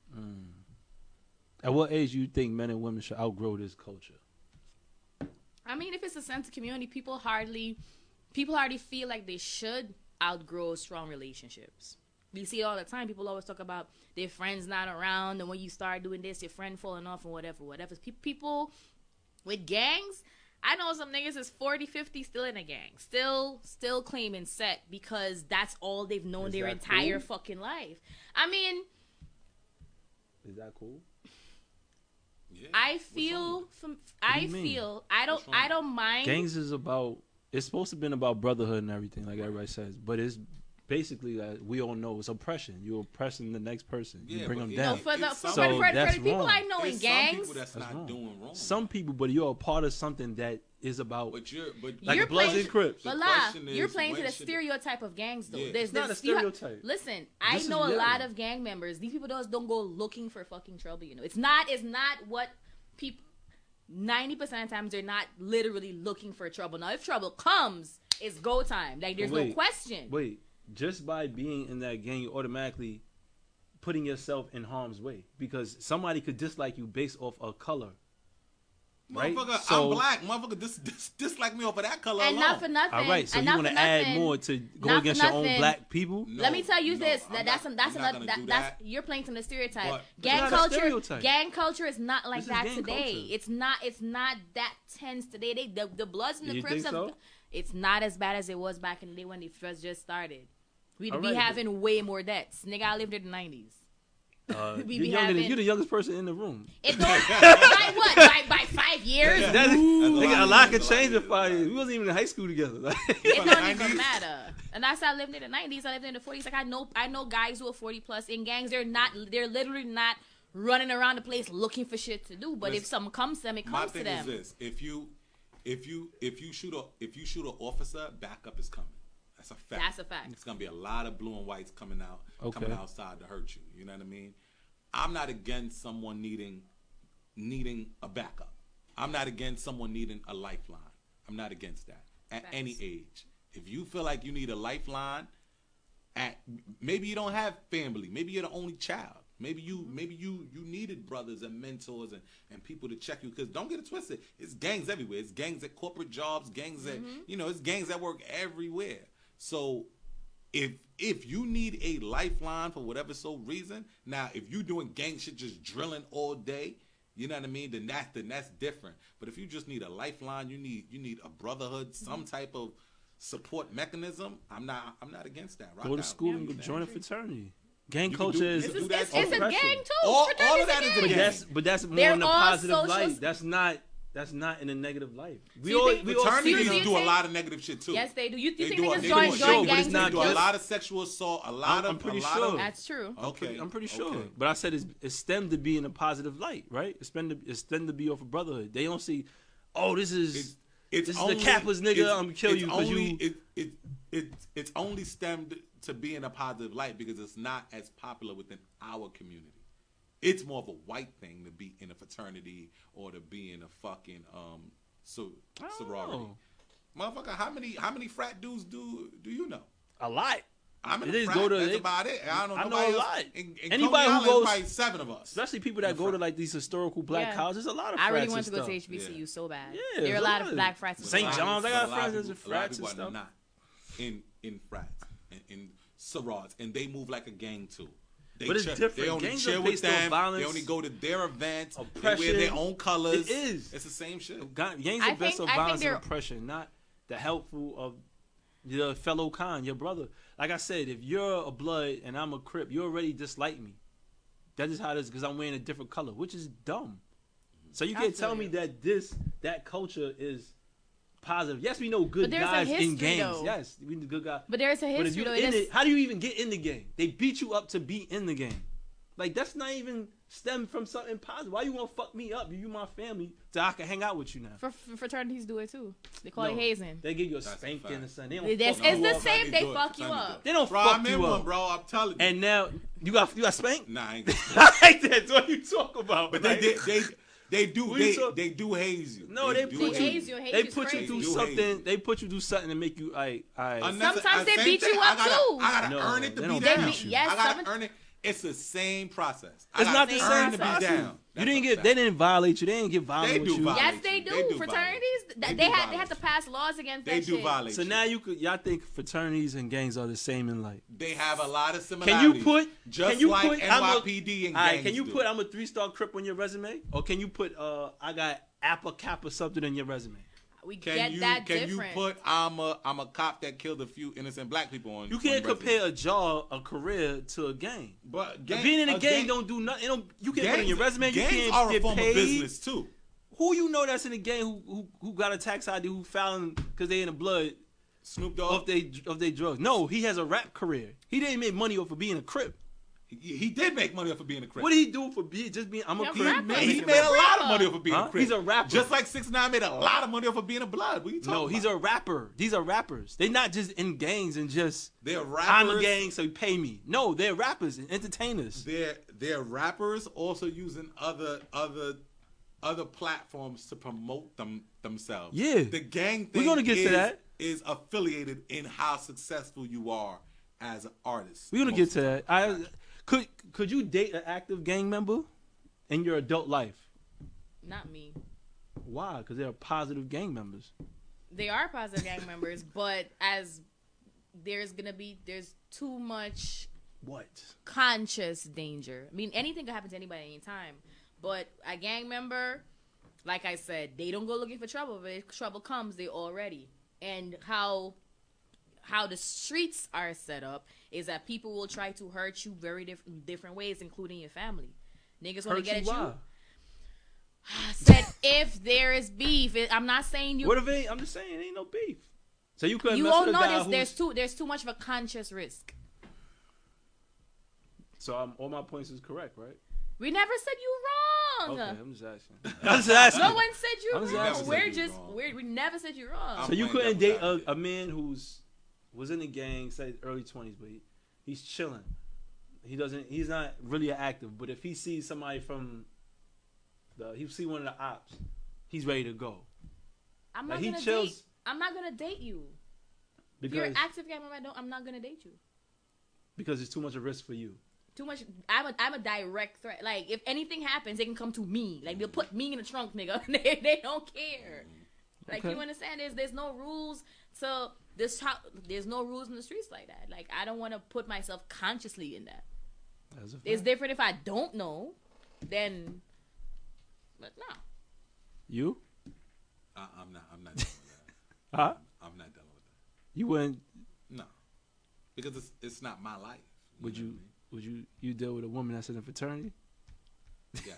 Speaker 2: At what age do you think men and women should outgrow this culture?
Speaker 4: I mean, if it's a sense of community, people hardly feel like they should outgrow strong relationships. We see it all the time. People always talk about their friends not around, and when you start doing this, your friend falling off and whatever. People with gangs, I know some niggas is 40, 50 still in a gang. Still claiming set because that's all they've known their entire fucking life. I mean...
Speaker 2: Is that cool?
Speaker 3: Yeah.
Speaker 4: I don't mind.
Speaker 2: Gangs is about, it's supposed to have been about brotherhood and everything, like everybody says, but it's basically, we all know, it's oppression. You're oppressing the next person. You bring them down.
Speaker 4: For the people I know in gangs,
Speaker 3: some people that's not doing wrong.
Speaker 2: Some people, but you're a part of something that is about,
Speaker 4: you're
Speaker 2: Bloods and Crips.
Speaker 4: But you're playing to the stereotype of gangs, though.
Speaker 3: Yeah.
Speaker 2: It's not a stereotype.
Speaker 4: Listen, I know a lot of gang members. These people don't go looking for fucking trouble. You know, it's not what people. 90% of the times they're not literally looking for trouble. Now, if trouble comes, it's go time. Like there's no question.
Speaker 2: Wait, just by being in that gang, you're automatically putting yourself in harm's way because somebody could dislike you based off a color. Right?
Speaker 3: Motherfucker, so, I'm black. Motherfucker, dislike me off of that color
Speaker 4: and
Speaker 3: alone.
Speaker 4: Not for nothing.
Speaker 2: All right, so you want to add more to go against your own black people?
Speaker 4: No, let me tell you this. That's you're playing to the stereotype. Gang culture is not like that today. It's not that tense today. The Bloods and the Crips. It's not as bad as it was back in the day when the just started. We'd
Speaker 2: All
Speaker 4: be
Speaker 2: right,
Speaker 4: having way more debts. Nigga, I lived in the 90s. We be
Speaker 2: you're the youngest person in the room.
Speaker 4: It don't, by what? By 5 years?
Speaker 2: A lot could change in 5 years. We wasn't even in high school together.
Speaker 4: It don't even matter. And that's how I lived in the 90s. I lived in the 40s. Like I know guys who are 40 plus in gangs. They're literally not running around the place looking for shit to do. But if something comes to them, it comes to them.
Speaker 3: My thing is this: if you shoot an officer, backup is coming. That's a fact.
Speaker 4: That's a fact.
Speaker 3: It's gonna be a lot of blue and whites coming outside to hurt you. You know what I mean? I'm not against someone needing a backup. I'm not against someone needing a lifeline. I'm not against that at any age. If you feel like you need a lifeline, maybe you don't have family. Maybe you're the only child. Maybe you needed brothers and mentors and people to check you. Because don't get it twisted. It's gangs everywhere. It's gangs at corporate jobs. Gangs at it's gangs that work everywhere. So if you need a lifeline for whatever reason, now if you doing gang shit just drilling all day, you know what I mean? Then that's different. But if you just need a lifeline, you need a brotherhood, some type of support mechanism. I'm not against that.
Speaker 2: Go to school and join a fraternity. Gang culture is
Speaker 4: it's a gang too.
Speaker 3: All of that is a gang.
Speaker 2: But that's more
Speaker 4: They're
Speaker 2: in the
Speaker 4: all
Speaker 2: positive
Speaker 4: social
Speaker 2: light. That's not in a negative light.
Speaker 3: Fraternities do a lot of negative shit too.
Speaker 4: Yes, they do. You think
Speaker 3: do
Speaker 4: niggas
Speaker 3: a-
Speaker 4: join
Speaker 2: but it's
Speaker 4: gangs?
Speaker 2: not
Speaker 3: They do a lot of sexual assault.
Speaker 2: I'm pretty sure.
Speaker 4: That's true.
Speaker 3: Okay,
Speaker 2: I'm pretty sure.
Speaker 3: Okay.
Speaker 2: But I said it's stemmed to be in a positive light, right? It's stemmed to be off of brotherhood. They don't see, this is the Kappas nigga. I'm gonna kill you because you.
Speaker 3: It's only stemmed to be in a positive light because it's not as popular within our community. It's more of a white thing to be in a fraternity or to be in a fucking sorority. Motherfucker, how many frat dudes do you know?
Speaker 2: A lot.
Speaker 3: I'm in
Speaker 2: They
Speaker 3: a
Speaker 2: just
Speaker 3: frat.
Speaker 2: go to-
Speaker 3: That's about it. I don't know.
Speaker 2: I know
Speaker 3: nobody
Speaker 2: a
Speaker 3: else.
Speaker 2: lot.
Speaker 3: In
Speaker 2: Anybody
Speaker 3: Coney
Speaker 2: who
Speaker 3: Island,
Speaker 2: goes-
Speaker 3: probably 7 of us.
Speaker 2: Especially people that go to like these historical black colleges. There's a lot of
Speaker 4: I
Speaker 2: frats
Speaker 4: really
Speaker 2: and
Speaker 4: wanted to go
Speaker 2: stuff.
Speaker 4: to HBCU so bad.
Speaker 2: Yeah,
Speaker 4: There are a
Speaker 2: there's
Speaker 4: lot of black frats.
Speaker 2: St. John's, I got
Speaker 3: A lot
Speaker 2: friends
Speaker 3: of
Speaker 2: that's
Speaker 3: people- a lot of
Speaker 2: frats and
Speaker 3: people are
Speaker 2: stuff.
Speaker 3: not in frats in sorors, and they move like a gang too.
Speaker 2: But it's different.
Speaker 3: They only
Speaker 2: Gangs
Speaker 3: chill
Speaker 2: are
Speaker 3: with
Speaker 2: based on
Speaker 3: them.
Speaker 2: violence,
Speaker 3: They only go to their events. They
Speaker 2: oppression.
Speaker 3: wear their own colors.
Speaker 2: It is.
Speaker 3: It's the same shit.
Speaker 2: Gangs
Speaker 4: I
Speaker 2: are based
Speaker 4: think-
Speaker 2: on
Speaker 4: I think
Speaker 2: violence and
Speaker 4: they're-
Speaker 2: oppression, not the helpful of your fellow kind, your brother. Like I said, if you're a blood and I'm a Crip, you already dislike me. That is how it is because I'm wearing a different color, which is dumb. So you can't tell me that culture is positive. Yes, we know good
Speaker 4: there's a
Speaker 2: guys in
Speaker 4: history,
Speaker 2: gangs.
Speaker 4: though.
Speaker 2: Yes, we know good guys.
Speaker 4: But there's a
Speaker 2: But if
Speaker 4: history
Speaker 2: you
Speaker 4: though.
Speaker 2: in it, how do you even get in the game? They beat you up to be in the game. Like that's not even stem from something positive. Why you want to fuck me up? You my family, so I can hang out with you now.
Speaker 4: Fraternities do it too. They call it hazing.
Speaker 2: They give you a
Speaker 3: That's a
Speaker 2: spanking
Speaker 3: fact.
Speaker 2: or something. They don't
Speaker 4: It's
Speaker 2: fuck you
Speaker 4: the
Speaker 2: up.
Speaker 4: same. They
Speaker 3: do it.
Speaker 4: fuck you
Speaker 3: Fraternity do
Speaker 4: up.
Speaker 3: it.
Speaker 2: They don't
Speaker 3: Bro,
Speaker 2: fuck
Speaker 3: I'm in
Speaker 2: you
Speaker 3: one,
Speaker 2: up.
Speaker 3: bro. I'm telling you.
Speaker 2: And now you got spanked.
Speaker 3: Nah, I ain't gonna
Speaker 2: I like that. That's what you talk about.
Speaker 3: But
Speaker 2: like,
Speaker 3: they do
Speaker 2: What you talk-
Speaker 3: they do haze you.
Speaker 2: No, they
Speaker 3: do
Speaker 2: put
Speaker 3: haze
Speaker 2: you.
Speaker 4: you. Hate
Speaker 2: They
Speaker 4: is
Speaker 2: put you
Speaker 4: crazy.
Speaker 2: through
Speaker 3: They do
Speaker 2: something.
Speaker 3: hate you.
Speaker 2: They put you through something to make you.
Speaker 4: Sometimes they
Speaker 3: Same
Speaker 4: beat
Speaker 3: thing.
Speaker 4: you up,
Speaker 3: I
Speaker 4: too.
Speaker 3: gotta
Speaker 2: No,
Speaker 3: earn it to
Speaker 2: they
Speaker 3: be
Speaker 2: don't
Speaker 3: down.
Speaker 2: beat you.
Speaker 4: Yes,
Speaker 3: I gotta
Speaker 4: some-
Speaker 3: earn it. It's the same process.
Speaker 2: It's not the
Speaker 4: same
Speaker 2: same
Speaker 3: to be
Speaker 2: process.
Speaker 3: down.
Speaker 2: You
Speaker 3: That's
Speaker 2: didn't
Speaker 3: a
Speaker 2: get.
Speaker 3: fact.
Speaker 2: They didn't violate you. They didn't get violent
Speaker 3: They
Speaker 2: with
Speaker 3: do
Speaker 2: you.
Speaker 3: violate.
Speaker 4: Yes, they do.
Speaker 3: They do
Speaker 4: Fraternities,
Speaker 3: violate.
Speaker 4: they had to pass laws against
Speaker 3: They
Speaker 4: that
Speaker 3: do
Speaker 4: shit.
Speaker 3: violate.
Speaker 2: So
Speaker 3: you.
Speaker 2: now y'all think fraternities and gangs are the same in life.
Speaker 3: They have a lot of
Speaker 2: Can
Speaker 3: similarities.
Speaker 2: you put?
Speaker 3: just
Speaker 2: can you
Speaker 3: like
Speaker 2: put?
Speaker 3: NYPD and
Speaker 2: all right,
Speaker 3: gangs
Speaker 2: can you
Speaker 3: do.
Speaker 2: put? I'm a 3-star Crip on your resume, or can you put? I got Apple Kappa something on your resume.
Speaker 4: We
Speaker 3: Can
Speaker 4: get
Speaker 3: you
Speaker 4: that
Speaker 3: can
Speaker 4: different.
Speaker 3: you put I'm a cop that killed a few innocent black people on?
Speaker 2: You can't
Speaker 3: on resume?
Speaker 2: compare a job, a career to a gang.
Speaker 3: But
Speaker 2: Being in a gang don't do nothing. You can't put it in your resume. You
Speaker 3: Gangs
Speaker 2: can't
Speaker 3: are a
Speaker 2: get
Speaker 3: form
Speaker 2: paid.
Speaker 3: of business too.
Speaker 2: Who you know that's in a gang who got a tax ID who filing because they in the blood
Speaker 3: Snoop
Speaker 2: of
Speaker 3: Dogg.
Speaker 2: they drugs? No, he has a rap career. He didn't make money off of being a Crip.
Speaker 3: He did make money off of being a Crip.
Speaker 2: What did he do for just being? I'm a
Speaker 4: He's a
Speaker 2: Crip.
Speaker 4: rapper.
Speaker 3: He
Speaker 4: He's
Speaker 3: made a
Speaker 4: a
Speaker 3: lot of
Speaker 4: rapper.
Speaker 3: money off of being
Speaker 2: Huh?
Speaker 3: a Crip.
Speaker 2: He's a rapper.
Speaker 3: Just like 6ix9ine made a lot of money off of being a blood. What you talking
Speaker 2: No,
Speaker 3: about?
Speaker 2: he's a rapper. These are rappers. They're not just in gangs and just
Speaker 3: They're rappers.
Speaker 2: I'm a gang, so you pay me. No, they're rappers and entertainers.
Speaker 3: They're rappers also using other platforms to promote themselves.
Speaker 2: Yeah.
Speaker 3: The gang thing
Speaker 2: We're gonna get to that.
Speaker 3: is affiliated in how successful you are as an artist.
Speaker 2: We're gonna
Speaker 3: most
Speaker 2: get
Speaker 3: of
Speaker 2: to
Speaker 3: the time.
Speaker 2: that. Could you date an active gang member in your adult life?
Speaker 4: Not me.
Speaker 2: Why? Because they're positive gang members.
Speaker 4: They are positive gang members, but there's too much
Speaker 2: What?
Speaker 4: conscious danger. I mean, anything could happen to anybody at any time. But a gang member, like I said, they don't go looking for trouble. But if trouble comes, they all ready. And how the streets are set up is that people will try to hurt you very different ways, including your family. Niggas want to get at you. Said if there is beef, I'm not saying you.
Speaker 2: What if it ain't? I'm just saying it ain't no beef. So you couldn't.
Speaker 4: You
Speaker 2: mess
Speaker 4: won't
Speaker 2: with a guy
Speaker 4: notice there's too much of a conscious risk.
Speaker 2: So all my points is correct, right?
Speaker 4: We never said you wrong.
Speaker 2: Okay, I'm just asking.
Speaker 4: No one said you
Speaker 2: I'm just
Speaker 4: wrong.
Speaker 2: asking.
Speaker 4: We never said you wrong.
Speaker 2: So you couldn't date a man was in the gang, say early 20s, but he's chilling. He's not really active, but if he sees somebody he see one of the ops, he's ready to go.
Speaker 4: I'm not gonna date you. If you're an active gang member, I'm not gonna date you.
Speaker 2: Because it's too much of a risk for you.
Speaker 4: Too much. I'm a direct threat. Like if anything happens, they can come to me. Like they'll put me in the trunk, nigga. They don't care. Like you understand? There's no rules to this. There's no rules in the streets like that. Like I don't want to put myself consciously in that. It's different if I don't know. Then, but no.
Speaker 2: You?
Speaker 3: I'm not dealing with that.
Speaker 2: Huh?
Speaker 3: I'm not dealing with that.
Speaker 2: You wouldn't?
Speaker 3: No, because it's not my life.
Speaker 2: Would you? Would you deal with a woman that's in a fraternity?
Speaker 3: Yeah.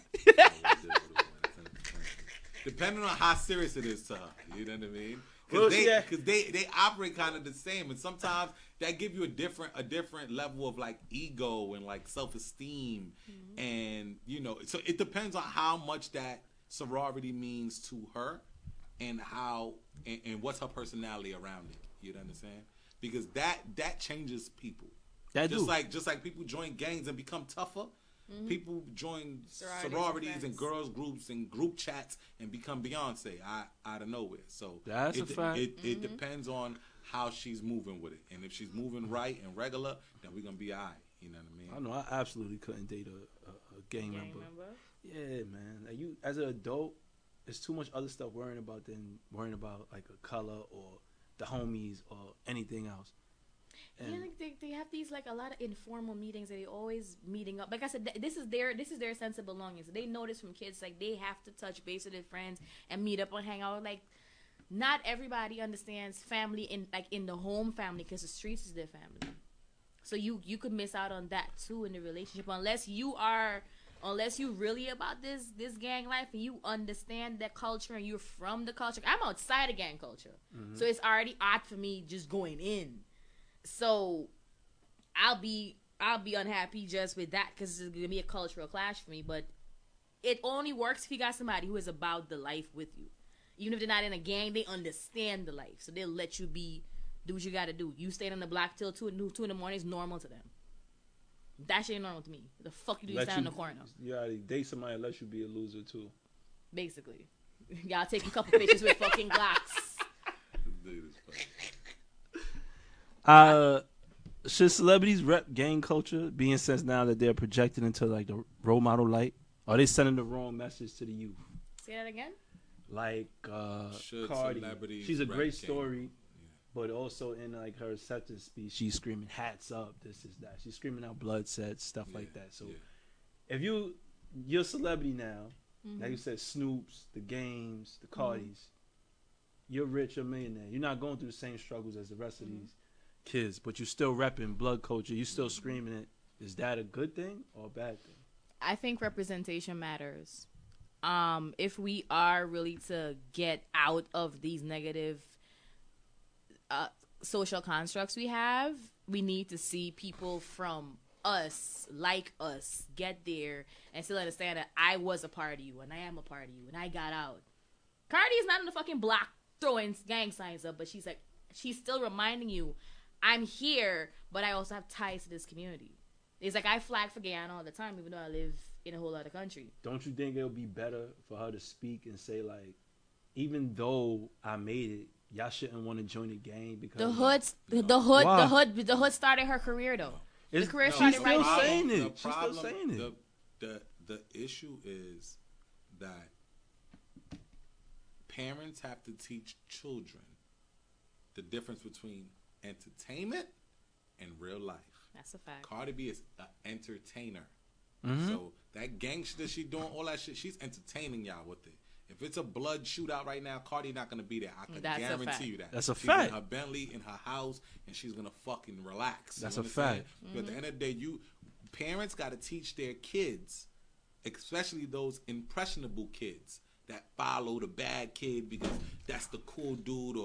Speaker 3: Depending on how serious it is to her, you know what I mean? Because they operate kind of the same, and sometimes that give you a different level of like ego and like self-esteem, and so it depends on how much that sorority means to her, and how and what's her personality around it. You understand? Because that changes people. Just like people join gangs and become tougher. People join sororities and girls groups and group chats and become Beyonce out of nowhere. So
Speaker 2: that's a fact.
Speaker 3: It depends on how she's moving with it, and if she's moving right and regular, then we're gonna be alright. You know what I mean?
Speaker 2: I know. I absolutely couldn't date a gang member. Yeah, man. Like you as an adult, there's too much other stuff worrying about than worrying about like a color or the homies or anything else.
Speaker 4: And yeah, like they have these like a lot of informal meetings that they always meeting up. Like I said, this is their sense of belonging. So they notice from kids like they have to touch base with their friends and meet up and hang out. Like not everybody understands family in the home family because the streets is their family. So you could miss out on that too in the relationship unless you really about this gang life and you understand that culture and you're from the culture. I'm outside of gang culture, so it's already odd for me just going in. So I'll be unhappy just with that because it's gonna be a cultural clash for me. But it only works if you got somebody who is about the life with you. Even if they're not in a gang, they understand the life, so they'll let you do what you gotta do. You staying on the block till 2 in the morning is normal to them. That shit ain't normal to me. The fuck you do? You stand in the corner.
Speaker 2: You gotta date somebody that lets you be a loser too.
Speaker 4: Basically, y'all take a couple pictures with fucking Glocks.
Speaker 2: Should celebrities rep gang culture, being sense now that they're projected into like the role model light? Or are they sending the wrong message to the youth?
Speaker 4: Say that again.
Speaker 2: Like Cardi, she's a great story, but also in like her acceptance speech, she's screaming "hats up," this is that. She's screaming out blood sets, stuff like that. So if you're a celebrity now, like you said, Snoops, the Games, the Cardis, you're rich, you're a millionaire. You're not going through the same struggles as the rest of these kids, but you're still repping blood culture. You're still screaming it. Is that a good thing or a bad thing?
Speaker 4: I think representation matters. If we are really to get out of these negative social constructs we have, we need to see people from us, like us, get there and still understand that I was a part of you and I am a part of you and I got out. Cardi is not on the fucking block throwing gang signs up, but she's still reminding you, I'm here, but I also have ties to this community. It's like I flag for Guyana all the time, even though I live in a whole other country.
Speaker 2: Don't you think it would be better for her to speak and say, like, even though I made it, y'all shouldn't want to join the gang because the hood started her career though. The career started right now. She's still saying it.
Speaker 3: The issue is that parents have to teach children the difference between entertainment and real life.
Speaker 4: That's a fact.
Speaker 3: Cardi B is an entertainer. So that gang shit that she doing, all that shit, she's entertaining y'all with it. If it's a blood shootout right now, Cardi not gonna be there. I can
Speaker 4: That's a fact.
Speaker 3: guarantee you that.
Speaker 2: That's a
Speaker 3: she's
Speaker 2: fact.
Speaker 3: in her Bentley in her house, and she's gonna fucking relax.
Speaker 2: That's
Speaker 3: You
Speaker 2: a
Speaker 3: understand?
Speaker 2: fact.
Speaker 3: But at the end of the day, parents got to teach their kids, especially those impressionable kids that follow the bad kid because that's the cool dude,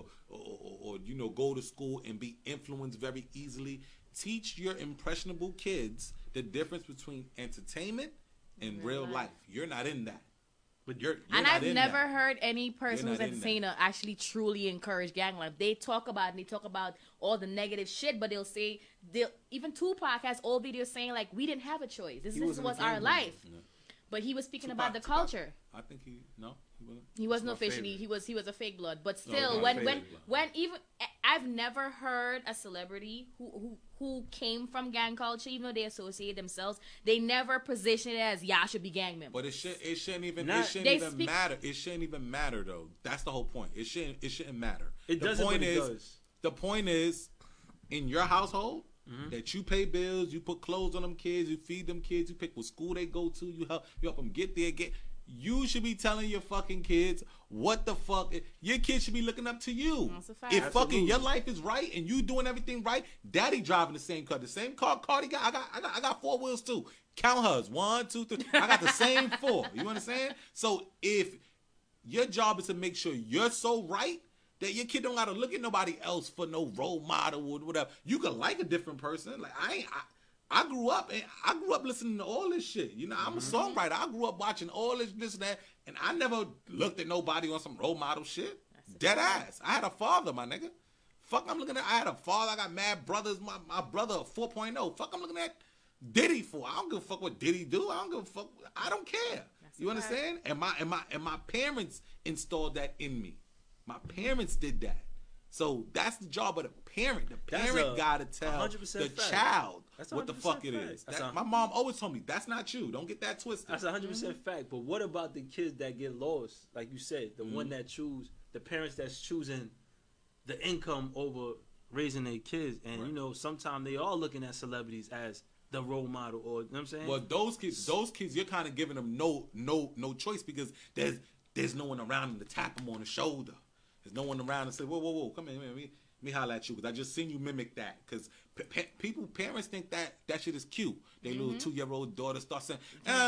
Speaker 3: or you know, go to school and be influenced very easily. Teach your impressionable kids the difference between entertainment and real life. You're not in that. But you're
Speaker 4: and
Speaker 3: not
Speaker 4: I've
Speaker 3: in
Speaker 4: never
Speaker 3: that.
Speaker 4: heard any person
Speaker 3: You're
Speaker 4: who's
Speaker 3: not in
Speaker 4: entertainer actually truly encourage gang life. They talk about all the negative shit, but they'll even Tupac has old videos saying like, we didn't have a choice. This was our life.
Speaker 3: Yeah.
Speaker 4: But he was speaking
Speaker 3: Tupac-
Speaker 4: about the
Speaker 3: Tupac-
Speaker 4: culture.
Speaker 3: I think he wasn't.
Speaker 4: He wasn't
Speaker 2: my
Speaker 4: officially.
Speaker 2: favorite.
Speaker 4: He was a fake blood. But
Speaker 3: No,
Speaker 4: still,
Speaker 3: not
Speaker 4: when
Speaker 3: fake
Speaker 4: when
Speaker 3: blood.
Speaker 4: when even I've never heard a celebrity who came from gang culture, even though they associate themselves, they never position it as y'all should be gang members.
Speaker 3: But it shouldn't even
Speaker 4: They speak-
Speaker 3: matter. It shouldn't even matter though. That's the whole point. It shouldn't matter.
Speaker 2: It
Speaker 3: the
Speaker 2: doesn't,
Speaker 3: point
Speaker 2: but it
Speaker 3: is,
Speaker 2: does.
Speaker 3: The point is, in your household, that you pay bills, you put clothes on them kids, you feed them kids, you pick what school they go to, you help them get there. You should be telling your fucking kids what the fuck. Your kids should be looking up to you.
Speaker 4: That's a fact.
Speaker 3: If
Speaker 2: Absolutely.
Speaker 3: fucking your life is right and you doing everything right, daddy driving the same car Cardi got. I got 4 wheels too. Count hers. 1, 2, 3. I got the same 4. You understand? So if your job is to make sure you're so right that your kid don't gotta look at nobody else for no role model or whatever. You could like a different person. Like I grew up listening to all this shit. You know, I'm a songwriter. I grew up watching all this and that, and I never looked at nobody on some role model shit. Dead ass. I had a father, my nigga. Fuck, I'm looking at. I had a father. I got mad brothers. My brother 4.0. Fuck, I'm looking at Diddy for. I don't give a fuck what Diddy do. I don't give a fuck. I don't care. You understand? And my parents installed that in me. My parents did that. So that's the job of the parent. The parent gotta tell
Speaker 2: 100%
Speaker 3: the
Speaker 2: fact.
Speaker 3: child
Speaker 2: That's
Speaker 3: what the
Speaker 2: 100%
Speaker 3: fuck it
Speaker 2: fact.
Speaker 3: is.
Speaker 2: That's
Speaker 3: My mom always told me that's not you. Don't get that twisted.
Speaker 2: That's 100% fact. But what about the kids that get lost? Like you said, the one that choose, the parents that's choosing the income over raising their kids. And, you know, sometimes they are looking at celebrities as the role model, or, you know what I'm saying?
Speaker 3: Well, those kids, you're kind of giving them no choice because there's no one around them to tap them on the shoulder. There's no one around to say, whoa, come here, let me holler at you, because I just seen you mimic that. Because parents think that shit is cute. Their little 2-year-old daughter starts saying,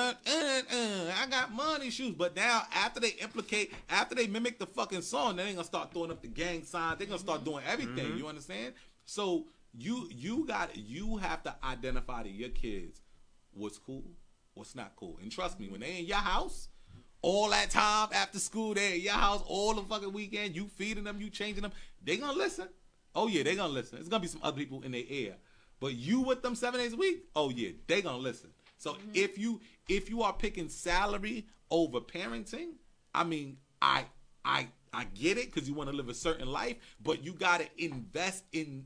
Speaker 3: I got money shoes. But now, after they mimic the fucking song, then they gonna start throwing up the gang signs. They're gonna start doing everything. You understand? So you have to identify to your kids what's cool, what's not cool. And trust me, when they in your house, all that time after school, they at your house all the fucking weekend, you feeding them, you changing them, they gonna listen. Oh yeah, they gonna listen. There's gonna be some other people in their ear. But you with them 7 days a week, oh yeah, they gonna listen. So if you are picking salary over parenting, I mean, I get it because you want to live a certain life, but you gotta invest in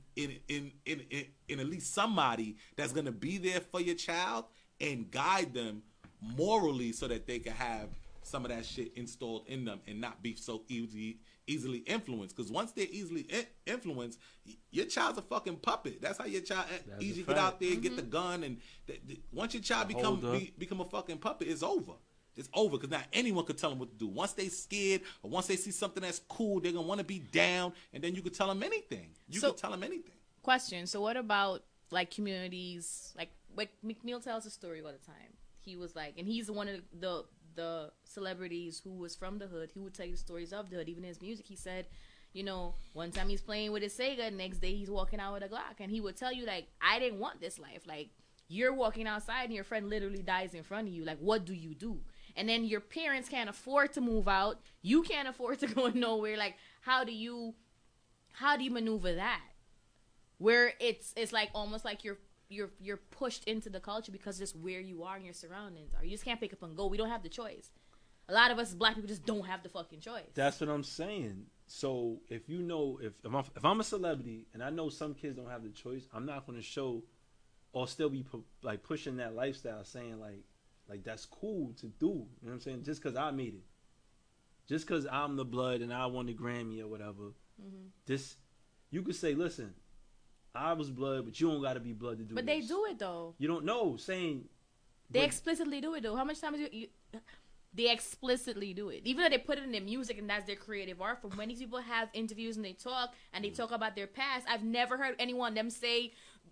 Speaker 3: at least somebody that's gonna be there for your child and guide them morally so that they can have some of that shit installed in them and not be so easily influenced. Because once they're easily influenced, your child's a fucking puppet. That's how your child easily get out there and get the gun. And once your child become a fucking puppet, it's over. It's over because now anyone could tell them what to do. Once they scared or once they see something that's cool, they're gonna want to be down, and then you could tell them anything. You could tell them anything.
Speaker 4: Question: so what about like communities? Like McNeil tells a story all the time. He was like, and he's one of the celebrities who was from the hood. He would tell you the stories of the hood. Even in his music, he said, you know, one time he's playing with his Sega, next day he's walking out with a Glock, and he would tell you like, I didn't want this life. Like, you're walking outside and your friend literally dies in front of you. Like, what do you do? And then your parents can't afford to move out. You can't afford to go nowhere. Like, how do you maneuver that? Where it's like almost like you're pushed into the culture because it's where you are and your surroundings are. You just can't pick up and go. We don't have the choice. A lot of us black people just don't have the fucking choice.
Speaker 2: That's what I'm saying. So if you know, if I'm a celebrity and I know some kids don't have the choice, I'm not going to show or still be like pushing that lifestyle, saying like that's cool to do. You know what I'm saying? Just because I made it, just because I'm the blood and I won the Grammy or whatever. This, you could say, listen, I was blood, but you don't got to be blood to do
Speaker 4: But
Speaker 2: this.
Speaker 4: they do it though.
Speaker 2: You don't know. Saying
Speaker 4: they explicitly do it though. How much time is you They explicitly do it. Even though they put it in their music and that's their creative art. From when these people have interviews and they talk about their past, I've never heard anyone of them say,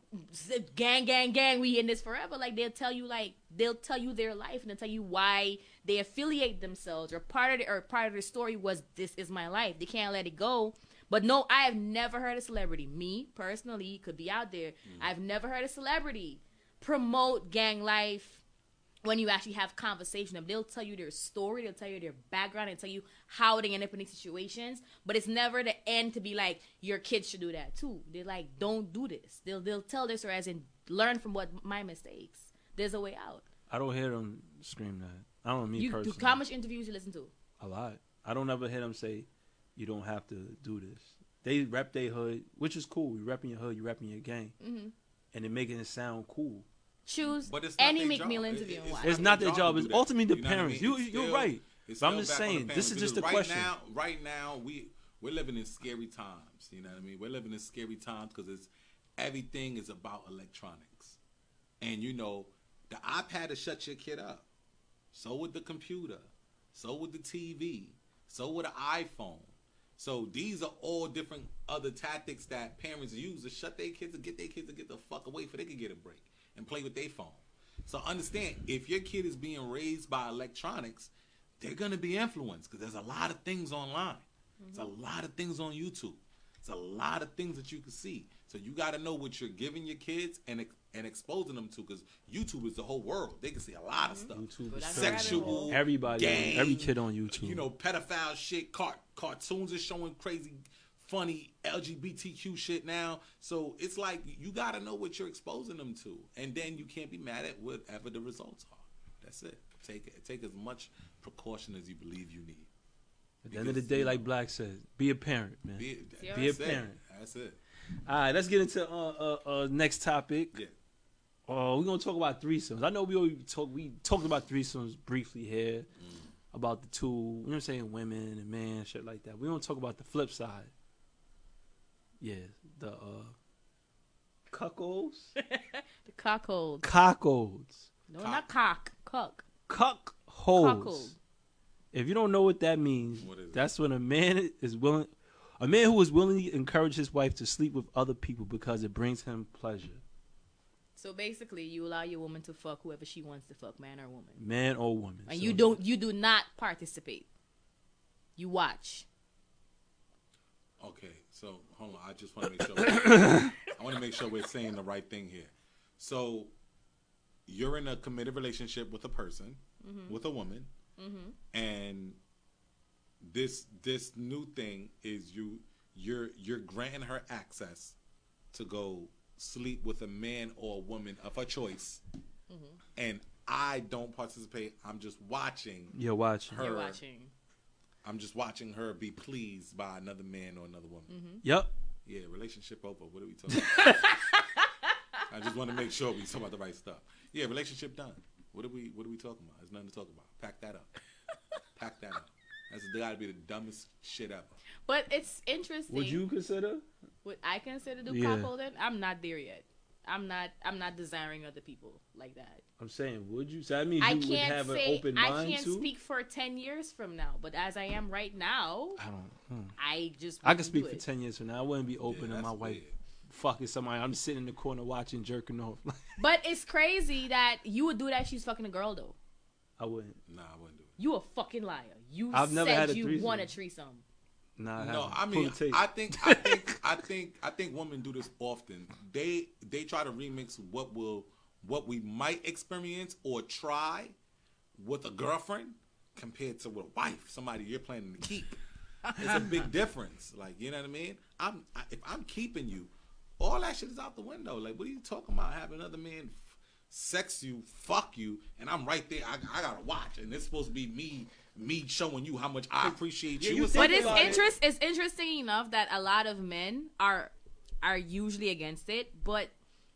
Speaker 4: gang, gang, gang, we in this forever. Like, they'll tell you their life, and they'll tell you why they affiliate themselves, or part of their story was, this is my life. They can't let it go. But no, I have never heard a celebrity, me personally, could be out there, I've never heard a celebrity promote gang life. When you actually have conversation, they'll tell you their story, they'll tell you their background, and tell you how they end up in these situations. But it's never the end to be like, your kids should do that too. They're like, don't do this. They'll tell their story as in, learn from my mistakes. There's a way out.
Speaker 2: I don't hear them scream that. I don't know, me personally.
Speaker 4: How much interviews you listen to?
Speaker 2: A lot. I don't ever hear them say, you don't have to do this. They rep their hood, which is cool. You repping your hood, you repping your gang. Mm-hmm. And they're making it sound cool.
Speaker 4: Choose any Meek Mill interview and watch.
Speaker 2: It's not their job. It's ultimately the parents.
Speaker 3: You know what I mean?
Speaker 2: You're right. But I'm just saying, this is just a question.
Speaker 3: Right now, we're living in scary times. You know what I mean? We're living in scary times because everything is about electronics. And, you know, the iPad will shut your kid up. So would the computer. So would the TV. So would the iPhone. So these are all different other tactics that parents use to shut their kids, to get their kids to get the fuck away so they can get a break and play with their phone. So understand, if your kid is being raised by electronics, they're going to be influenced because there's a lot of things online. There's a lot of things on YouTube. There's a lot of things that you can see. So you got to know what you're giving your kids and exposing them to, because YouTube is the whole world. They can see a lot of stuff.
Speaker 2: YouTube is
Speaker 3: sexual,
Speaker 2: everybody,
Speaker 3: gangs,
Speaker 2: every kid on YouTube.
Speaker 3: You know, pedophile shit, cartoons are showing crazy, funny LGBTQ shit now. So it's like you got to know what you're exposing them to, and then you can't be mad at whatever the results are. That's it. Take as much precaution as you believe you need.
Speaker 2: At the end of the day, like Black said, be a parent, man. Be a parent.
Speaker 3: That's it.
Speaker 2: All right, let's get into next topic.
Speaker 3: Yeah.
Speaker 2: We're gonna talk about threesomes. I know we talked about threesomes briefly here, about the two, you know what I'm saying, women and man, shit like that. We don't talk about the flip side. Yeah, the cuckolds.
Speaker 4: The cuckolds.
Speaker 2: Cockolds.
Speaker 4: No, not cock. Cuck.
Speaker 2: Cuckolds. If you don't know what that means, that's when a man who is willing to encourage his wife to sleep with other people because it brings him pleasure.
Speaker 4: So basically, you allow your woman to fuck whoever she wants to fuck, man or woman.
Speaker 2: Man or woman.
Speaker 4: And so you do not participate. You watch.
Speaker 3: Okay, so hold on. I just want to make sure we're saying the right thing here. So you're in a committed relationship with a person, with a woman, and this new thing is you're granting her access to go sleep with a man or a woman of her choice, and I don't participate. I'm just watching.
Speaker 2: You're watching.
Speaker 4: You're watching.
Speaker 3: I'm just watching her be pleased by another man or another woman.
Speaker 2: Yep.
Speaker 3: Yeah, relationship over. What are we talking about? I just want to make sure we talking about the right stuff. Yeah, relationship done. What are we talking about? There's nothing to talk about. Pack that up. Pack that up. That's got to be the dumbest shit ever.
Speaker 4: But it's interesting.
Speaker 2: Would you consider?
Speaker 4: Would I consider do cuckolding? I'm not there yet. I'm not desiring other people like that.
Speaker 2: I'm saying, would you? So that means you would have an open mind
Speaker 4: I can't speak for 10 years from now, but as I am right now, I
Speaker 2: can speak for 10 years from now. I wouldn't be open to my wife fucking somebody. I'm sitting in the corner watching, jerking off.
Speaker 4: But it's crazy that you would do that if she's fucking a girl, though.
Speaker 2: I wouldn't.
Speaker 3: Nah, I wouldn't do it.
Speaker 4: You a fucking liar.
Speaker 2: I've never had a
Speaker 4: you
Speaker 2: threesome.
Speaker 4: want a threesome.
Speaker 2: Nah,
Speaker 3: no, I mean, I think women do this often. They try to remix what we might experience or try with a girlfriend compared to with a wife, somebody you're planning to keep. It's a big difference. Like, you know what I mean? If I'm keeping you, all that shit is out the window. Like, what are you talking about? Having another man sex you, fuck you, and I'm right there. I gotta watch, and it's supposed to be me showing you how much I appreciate you.
Speaker 4: But it's interesting enough that a lot of men are usually against it, but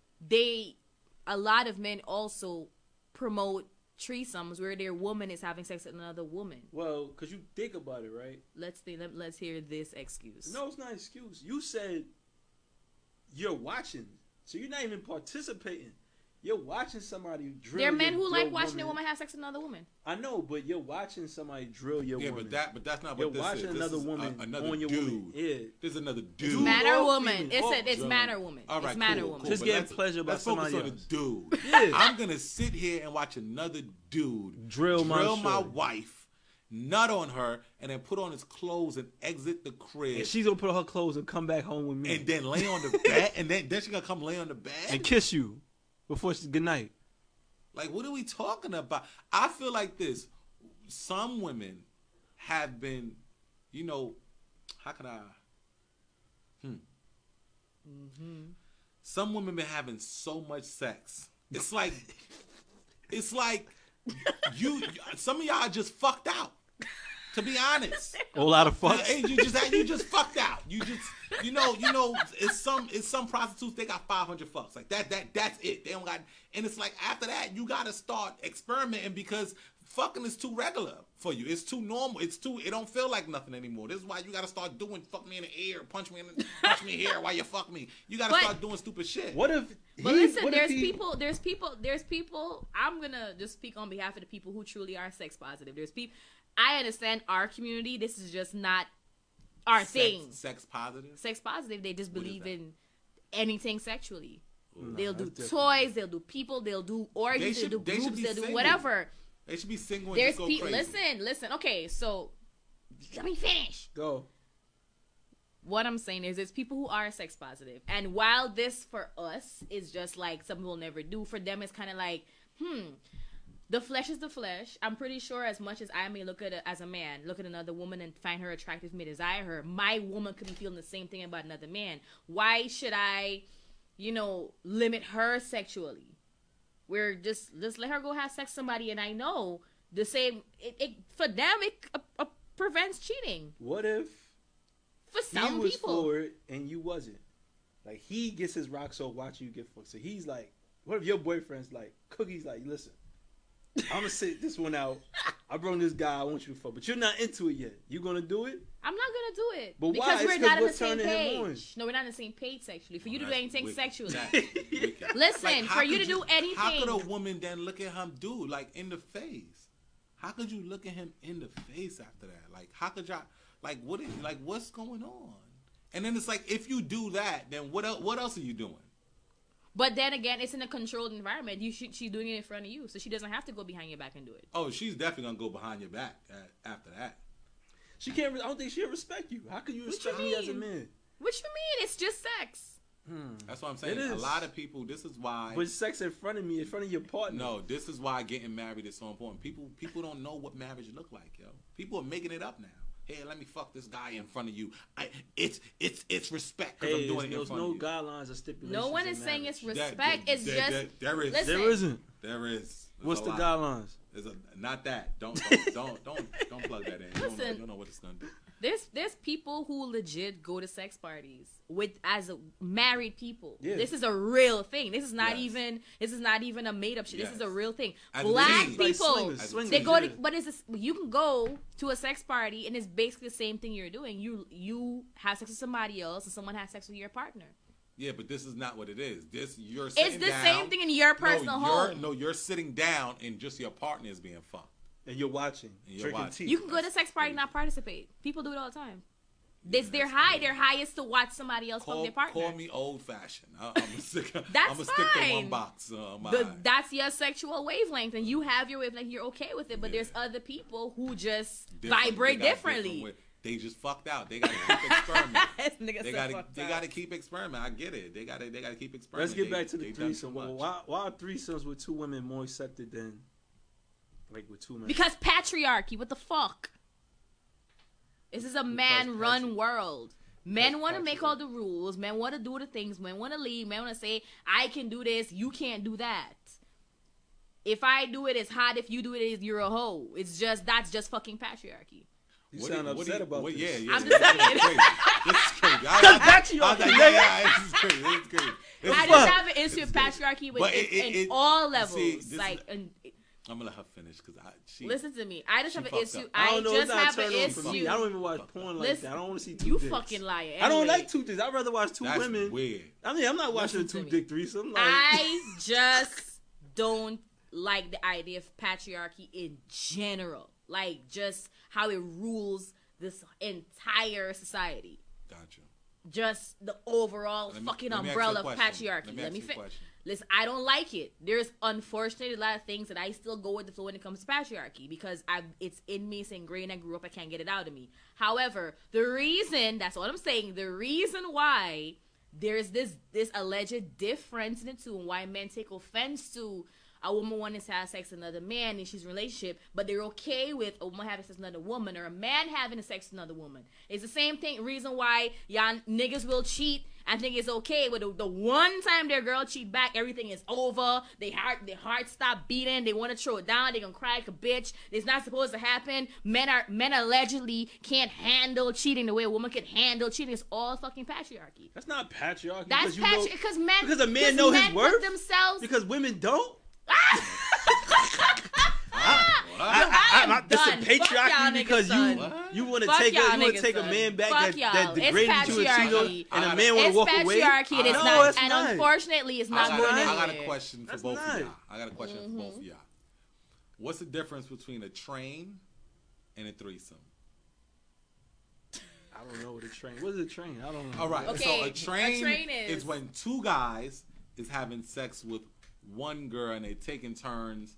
Speaker 4: a lot of men also promote threesomes where their woman is having sex with another woman.
Speaker 2: Well, because you think about it, right?
Speaker 4: Let's hear this excuse.
Speaker 2: No, it's not an excuse. You said you're watching, so you're not even participating. You're watching somebody drill.
Speaker 4: There are men
Speaker 2: your
Speaker 4: who like watching
Speaker 2: woman.
Speaker 4: a woman have sex with another woman.
Speaker 2: I know, but you're watching somebody drill your woman.
Speaker 3: but that's not
Speaker 2: You're
Speaker 3: what this
Speaker 2: watching
Speaker 3: is.
Speaker 2: another
Speaker 3: This is
Speaker 2: woman
Speaker 3: another
Speaker 2: on your
Speaker 3: dude.
Speaker 2: woman. Yeah.
Speaker 3: There's another
Speaker 2: Dude.
Speaker 3: dude.
Speaker 4: Man or
Speaker 2: or
Speaker 4: woman.
Speaker 2: female?
Speaker 4: It's man or woman.
Speaker 3: All right,
Speaker 4: it's man
Speaker 3: cool,
Speaker 4: or woman.
Speaker 3: cool.
Speaker 2: Just
Speaker 3: But
Speaker 2: getting
Speaker 3: let's-
Speaker 2: pleasure by
Speaker 3: let's focus
Speaker 2: somebody
Speaker 3: on
Speaker 2: else.
Speaker 3: the dude.
Speaker 2: Yeah.
Speaker 3: I'm gonna sit here and watch another dude
Speaker 2: Drill my shorty.
Speaker 3: wife, nut on her, and then put on his clothes and exit the crib,
Speaker 2: And she's gonna put on her clothes and come back home with me
Speaker 3: and then lay on the bed, and then she gonna come lay on the bed.
Speaker 2: and kiss you before she's good night.
Speaker 3: Like, what are we talking about? I feel like this. Some women have been, how can I? Some women been having so much sex. It's like you. Some of y'all just fucked out. To be honest,
Speaker 2: A whole lot of fucks.
Speaker 3: hey, you just fucked out. You just, it's some prostitutes, they got 500 fucks. Like that's it. They don't got, and it's like after that, you gotta start experimenting because fucking is too regular for you. It's too normal. It don't feel like nothing anymore. This is why you gotta start doing fuck me in the ear, punch me here while you fuck me. You gotta start doing stupid shit.
Speaker 2: What if?
Speaker 4: But listen, there's people. I'm gonna just speak on behalf of the people who truly are sex positive. There's people. I understand our community. This is just not our thing.
Speaker 3: Sex positive.
Speaker 4: Sex positive. They just
Speaker 3: What is
Speaker 4: believe
Speaker 3: that?
Speaker 4: in anything sexually. They'll do
Speaker 2: that's
Speaker 4: toys. They'll do people. They'll do orgies. They'll do
Speaker 3: they should
Speaker 4: groups.
Speaker 3: be
Speaker 4: They'll do
Speaker 3: single.
Speaker 4: whatever.
Speaker 3: They should be single and
Speaker 4: There's
Speaker 3: just go
Speaker 4: people.
Speaker 3: crazy.
Speaker 4: Listen. Okay, so let me finish.
Speaker 2: Go.
Speaker 4: What I'm saying is there's people who are sex positive. And while this for us is just like something we'll never do, for them it's kind of like, the flesh is the flesh. I'm pretty sure as much as I may look at as a man, look at another woman and find her attractive, may desire her, my woman could be feeling the same thing about another man. Why should I, limit her sexually? We're just let her go have sex with somebody, and I know the same, it for them, it prevents cheating.
Speaker 2: What if
Speaker 4: For
Speaker 2: he
Speaker 4: some
Speaker 2: was
Speaker 4: people.
Speaker 2: for it and you wasn't? Like he gets his rocks off watching you get fucked. So he's like, what if your boyfriend's like, Cookie's like, listen, I'm gonna sit this one out. I brought this guy I want you to fuck, but you're not into it yet. You gonna do it?
Speaker 4: I'm not gonna do it.
Speaker 2: But why?
Speaker 4: Because
Speaker 2: It's
Speaker 4: we're
Speaker 2: 'cause
Speaker 4: not on the
Speaker 2: what's
Speaker 4: same
Speaker 2: turning him on?
Speaker 4: page. No, we're not on the same page sexually. For you to do
Speaker 3: That's
Speaker 4: anything
Speaker 3: wicked.
Speaker 4: sexually.
Speaker 3: That's wicked.
Speaker 4: Listen,
Speaker 3: how
Speaker 4: for you
Speaker 3: could
Speaker 4: to do anything.
Speaker 3: How could a woman then look at him dude like in the face? How could you look at him in the face after that? Like how could y'all what's going on? And then it's like if you do that, then what else are you doing?
Speaker 4: But then again, it's in a controlled environment. She's doing it in front of you, so she doesn't have to go behind your back and do it.
Speaker 3: Oh, she's definitely gonna go behind your back after that.
Speaker 2: She can't. I don't think she'll respect you. How can you respect me as a man?
Speaker 4: What you mean? It's just sex.
Speaker 3: That's what I'm saying.
Speaker 2: It is.
Speaker 3: A lot of people. This is why.
Speaker 2: But sex in front of me, in front of your partner.
Speaker 3: No, this is why getting married is so important. People don't know what marriage look like, yo. People are making it up now. Hey, let me fuck this guy in front of you. It's respect because I'm doing it in
Speaker 2: there's
Speaker 3: front
Speaker 2: no
Speaker 3: of you.
Speaker 2: guidelines or stipulations.
Speaker 4: No one
Speaker 2: in
Speaker 4: is saying it's
Speaker 2: marriage.
Speaker 4: respect. It's just
Speaker 3: there is.
Speaker 4: listen.
Speaker 2: There isn't.
Speaker 3: There is.
Speaker 2: What's the
Speaker 3: lot.
Speaker 2: guidelines?
Speaker 3: Not that. Don't plug that in. You don't know what it's gonna do.
Speaker 4: There's people who legit go to sex parties as married people.
Speaker 2: Yeah.
Speaker 4: This is a real thing. This is not
Speaker 3: Yes.
Speaker 4: even a made up shit. This is a
Speaker 3: Yes.
Speaker 4: real thing.
Speaker 3: As
Speaker 4: Black
Speaker 3: means.
Speaker 2: Like
Speaker 4: people,
Speaker 2: swingers,
Speaker 4: they go to,
Speaker 2: yeah.
Speaker 4: but you can go to a sex party and it's basically the same thing you're doing. You have sex with somebody else and someone has sex with your partner.
Speaker 3: Yeah, but this is not what it is. You're
Speaker 4: It's
Speaker 3: sitting
Speaker 4: the
Speaker 3: down.
Speaker 4: same thing in your personal home.
Speaker 3: No, you're sitting down and just your partner is being fucked.
Speaker 2: And you're watching.
Speaker 3: And you're
Speaker 2: Drinking
Speaker 3: watching.
Speaker 2: tea.
Speaker 4: You can go to a sex party and not participate. People do it all the time. It's their high. Their high is to watch somebody else fuck their partner.
Speaker 3: Call me old fashioned. I'm gonna stick to
Speaker 4: fine.
Speaker 3: one box.
Speaker 4: That's your sexual wavelength, and you have your wavelength. You're okay with it, but there's other people who just vibrate differently.
Speaker 3: They just fucked out. They gotta keep experimenting.
Speaker 4: This nigga
Speaker 3: They
Speaker 4: so
Speaker 3: gotta
Speaker 4: fucked
Speaker 3: they
Speaker 4: up.
Speaker 3: gotta keep experimenting. I get it. They gotta keep experimenting.
Speaker 2: Let's get back to the
Speaker 3: They done
Speaker 2: threesome.
Speaker 3: too much.
Speaker 2: Why are threesomes with two women more accepted than like with two men?
Speaker 4: Because patriarchy. What the fuck? This is a man-run world. Men want to make all the rules. Men want to do the things. Men want to lead. Men want to say, I can do this. You can't do that. If I do it, it's hot. If you do it, you're a hoe. That's just fucking patriarchy.
Speaker 2: You sound upset about this.
Speaker 3: Yeah.
Speaker 4: I'm just saying.
Speaker 3: This is crazy. This is crazy. This is crazy.
Speaker 4: I just have an issue with patriarchy
Speaker 3: But
Speaker 4: in all levels.
Speaker 3: see,
Speaker 4: And
Speaker 3: I'm gonna let her finish because
Speaker 4: listen to me. I just
Speaker 3: she
Speaker 4: have an
Speaker 3: fucked
Speaker 4: issue.
Speaker 3: up.
Speaker 2: I
Speaker 4: I
Speaker 2: don't know.
Speaker 4: just
Speaker 2: It's not
Speaker 4: have
Speaker 2: a
Speaker 4: an
Speaker 2: turn on for me.
Speaker 4: issue.
Speaker 2: I don't even watch porn like
Speaker 4: Listen,
Speaker 2: that. I don't want to see two
Speaker 4: You
Speaker 2: dicks.
Speaker 4: fucking liar.
Speaker 2: I don't
Speaker 4: Anyway,
Speaker 2: like two dicks. I'd rather watch two
Speaker 3: That's
Speaker 2: women.
Speaker 3: weird.
Speaker 2: I mean, I'm not watching a
Speaker 4: Listen to
Speaker 2: two
Speaker 4: me.
Speaker 2: dick threesome. Like,
Speaker 4: I just don't like the idea of patriarchy in general. Like, just how it rules this entire society.
Speaker 3: Gotcha.
Speaker 4: Just the overall fucking umbrella of patriarchy. Let me finish. Listen, I don't like it. There's unfortunately a lot of things that I still go with the flow when it comes to patriarchy because it's in me, it's ingrained. I grew up. I can't get it out of me. However, the reason why there's this alleged difference in the two and why men take offense to a woman wanting to have sex with another man and she's in a relationship, but they're okay with a woman having sex with another woman or a man having sex with another woman. It's the same thing. Reason why y'all niggas will cheat and think it's okay, but the one time their girl cheat back, everything is over. Their heart stop beating. They want to throw it down. They gonna cry like a bitch. It's not supposed to happen. Men allegedly can't handle cheating the way a woman can handle cheating. It's all fucking patriarchy.
Speaker 2: That's not patriarchy.
Speaker 4: That's patriarchy because men.
Speaker 2: Because a man know his worth.
Speaker 4: Themselves.
Speaker 2: Because women don't.
Speaker 4: This
Speaker 2: is patriarchy because you want to take a man back that degraded you and cheated on, and a man want to walk away.
Speaker 4: It's patriarchy. It's not, and unfortunately, it's not going anywhere.
Speaker 3: I got a question for both of y'all. What's the difference between a train and a threesome?
Speaker 2: I don't know what a train. What is a train? I don't know.
Speaker 3: All right.
Speaker 4: Okay.
Speaker 3: So a train is when two guys is having sex with one girl and they taking turns.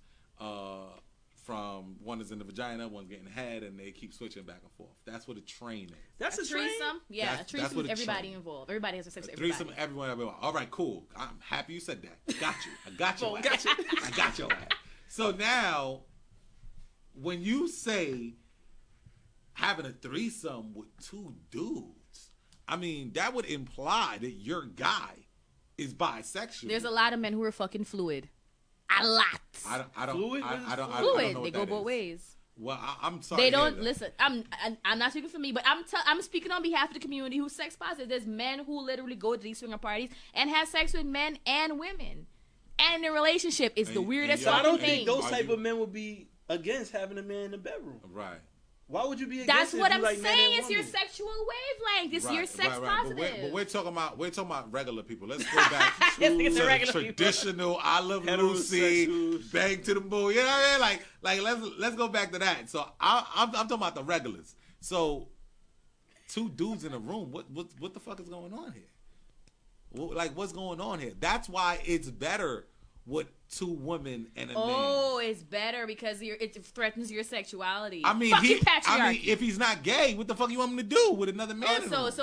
Speaker 3: From one is in the vagina, one's getting head, and they keep switching back and forth. That's what a train is.
Speaker 2: That's a threesome?
Speaker 4: Yeah, a threesome is everybody involved. Everybody has sex with everybody.
Speaker 3: Threesome, everyone. All right, cool. I'm happy you said that. Got you. I got you. I got your ass. So now, when you say having a threesome with two dudes, I mean, that would imply that your guy is bisexual.
Speaker 4: There's a lot of men who are fucking fluid. A lot.
Speaker 3: I don't.
Speaker 2: Fluid?
Speaker 3: I don't
Speaker 4: fluid.
Speaker 3: know
Speaker 4: They go both ways.
Speaker 3: Well, I'm sorry.
Speaker 4: They don't listen. I'm not speaking for me, but I'm speaking on behalf of the community who's sex positive. There's men who literally go to these swinger parties and have sex with men and women, and in a relationship, it's the weirdest
Speaker 2: fucking thing. I don't
Speaker 4: thing.
Speaker 2: think those type of men would be against having a man in the bedroom.
Speaker 3: Right.
Speaker 2: Why would you be against
Speaker 4: That's what I'm
Speaker 2: like
Speaker 4: saying. It's your sexual wavelength. It's your sex positive.
Speaker 3: But we're talking about regular people. Let's go back to the traditional people. I Love Lucy, Bang to the Moon. You know what I mean? Like let's go back to that. So I'm talking about the regulars. So two dudes in a room. What the fuck is going on here? Like what's going on here? That's why it's better with two women and a man.
Speaker 4: Oh, it's better because it threatens your sexuality.
Speaker 3: I mean, if he's not gay, what the fuck you want him to do with another man?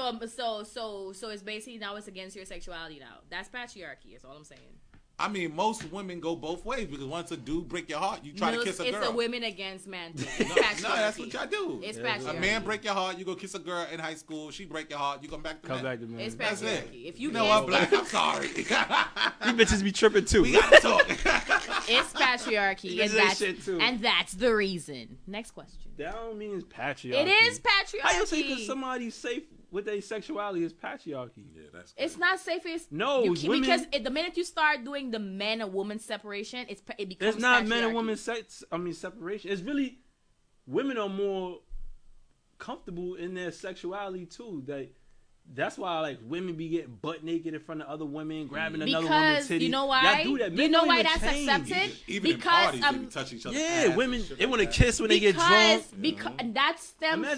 Speaker 4: So it's basically now it's against your sexuality now. That's patriarchy. That's all I'm saying.
Speaker 3: I mean, most women go both ways because once a dude break your heart, you try to kiss a girl.
Speaker 4: It's a women against man thing.
Speaker 3: No, that's what y'all do.
Speaker 4: It's patriarchy.
Speaker 3: A man break your heart, you go kiss a girl in high school. She break your heart, you come back to men.
Speaker 4: It's
Speaker 3: That's
Speaker 4: patriarchy.
Speaker 3: it.
Speaker 4: If you
Speaker 3: know what, Black? I'm sorry.
Speaker 2: These bitches be tripping too.
Speaker 3: We gotta talk.
Speaker 4: It's patriarchy, and that's the reason. Next question.
Speaker 2: That don't mean it's patriarchy.
Speaker 4: It is patriarchy.
Speaker 2: How you say because somebody's safe with their sexuality is patriarchy?
Speaker 3: Yeah, that's crazy.
Speaker 4: It's not safe.
Speaker 2: Women,
Speaker 4: because the minute you start doing the man and woman separation, it becomes
Speaker 2: there's not
Speaker 4: patriarchy.
Speaker 2: men and women separation. It's really women are more comfortable in their sexuality too. That's why like women be getting butt naked in front of other women, grabbing another woman's titty.
Speaker 4: You know why?
Speaker 2: Do that.
Speaker 4: You know why that's accepted?
Speaker 3: Even because in parties, they touch each other.
Speaker 2: Yeah, women they want to kiss when they get drunk.
Speaker 4: Because that stems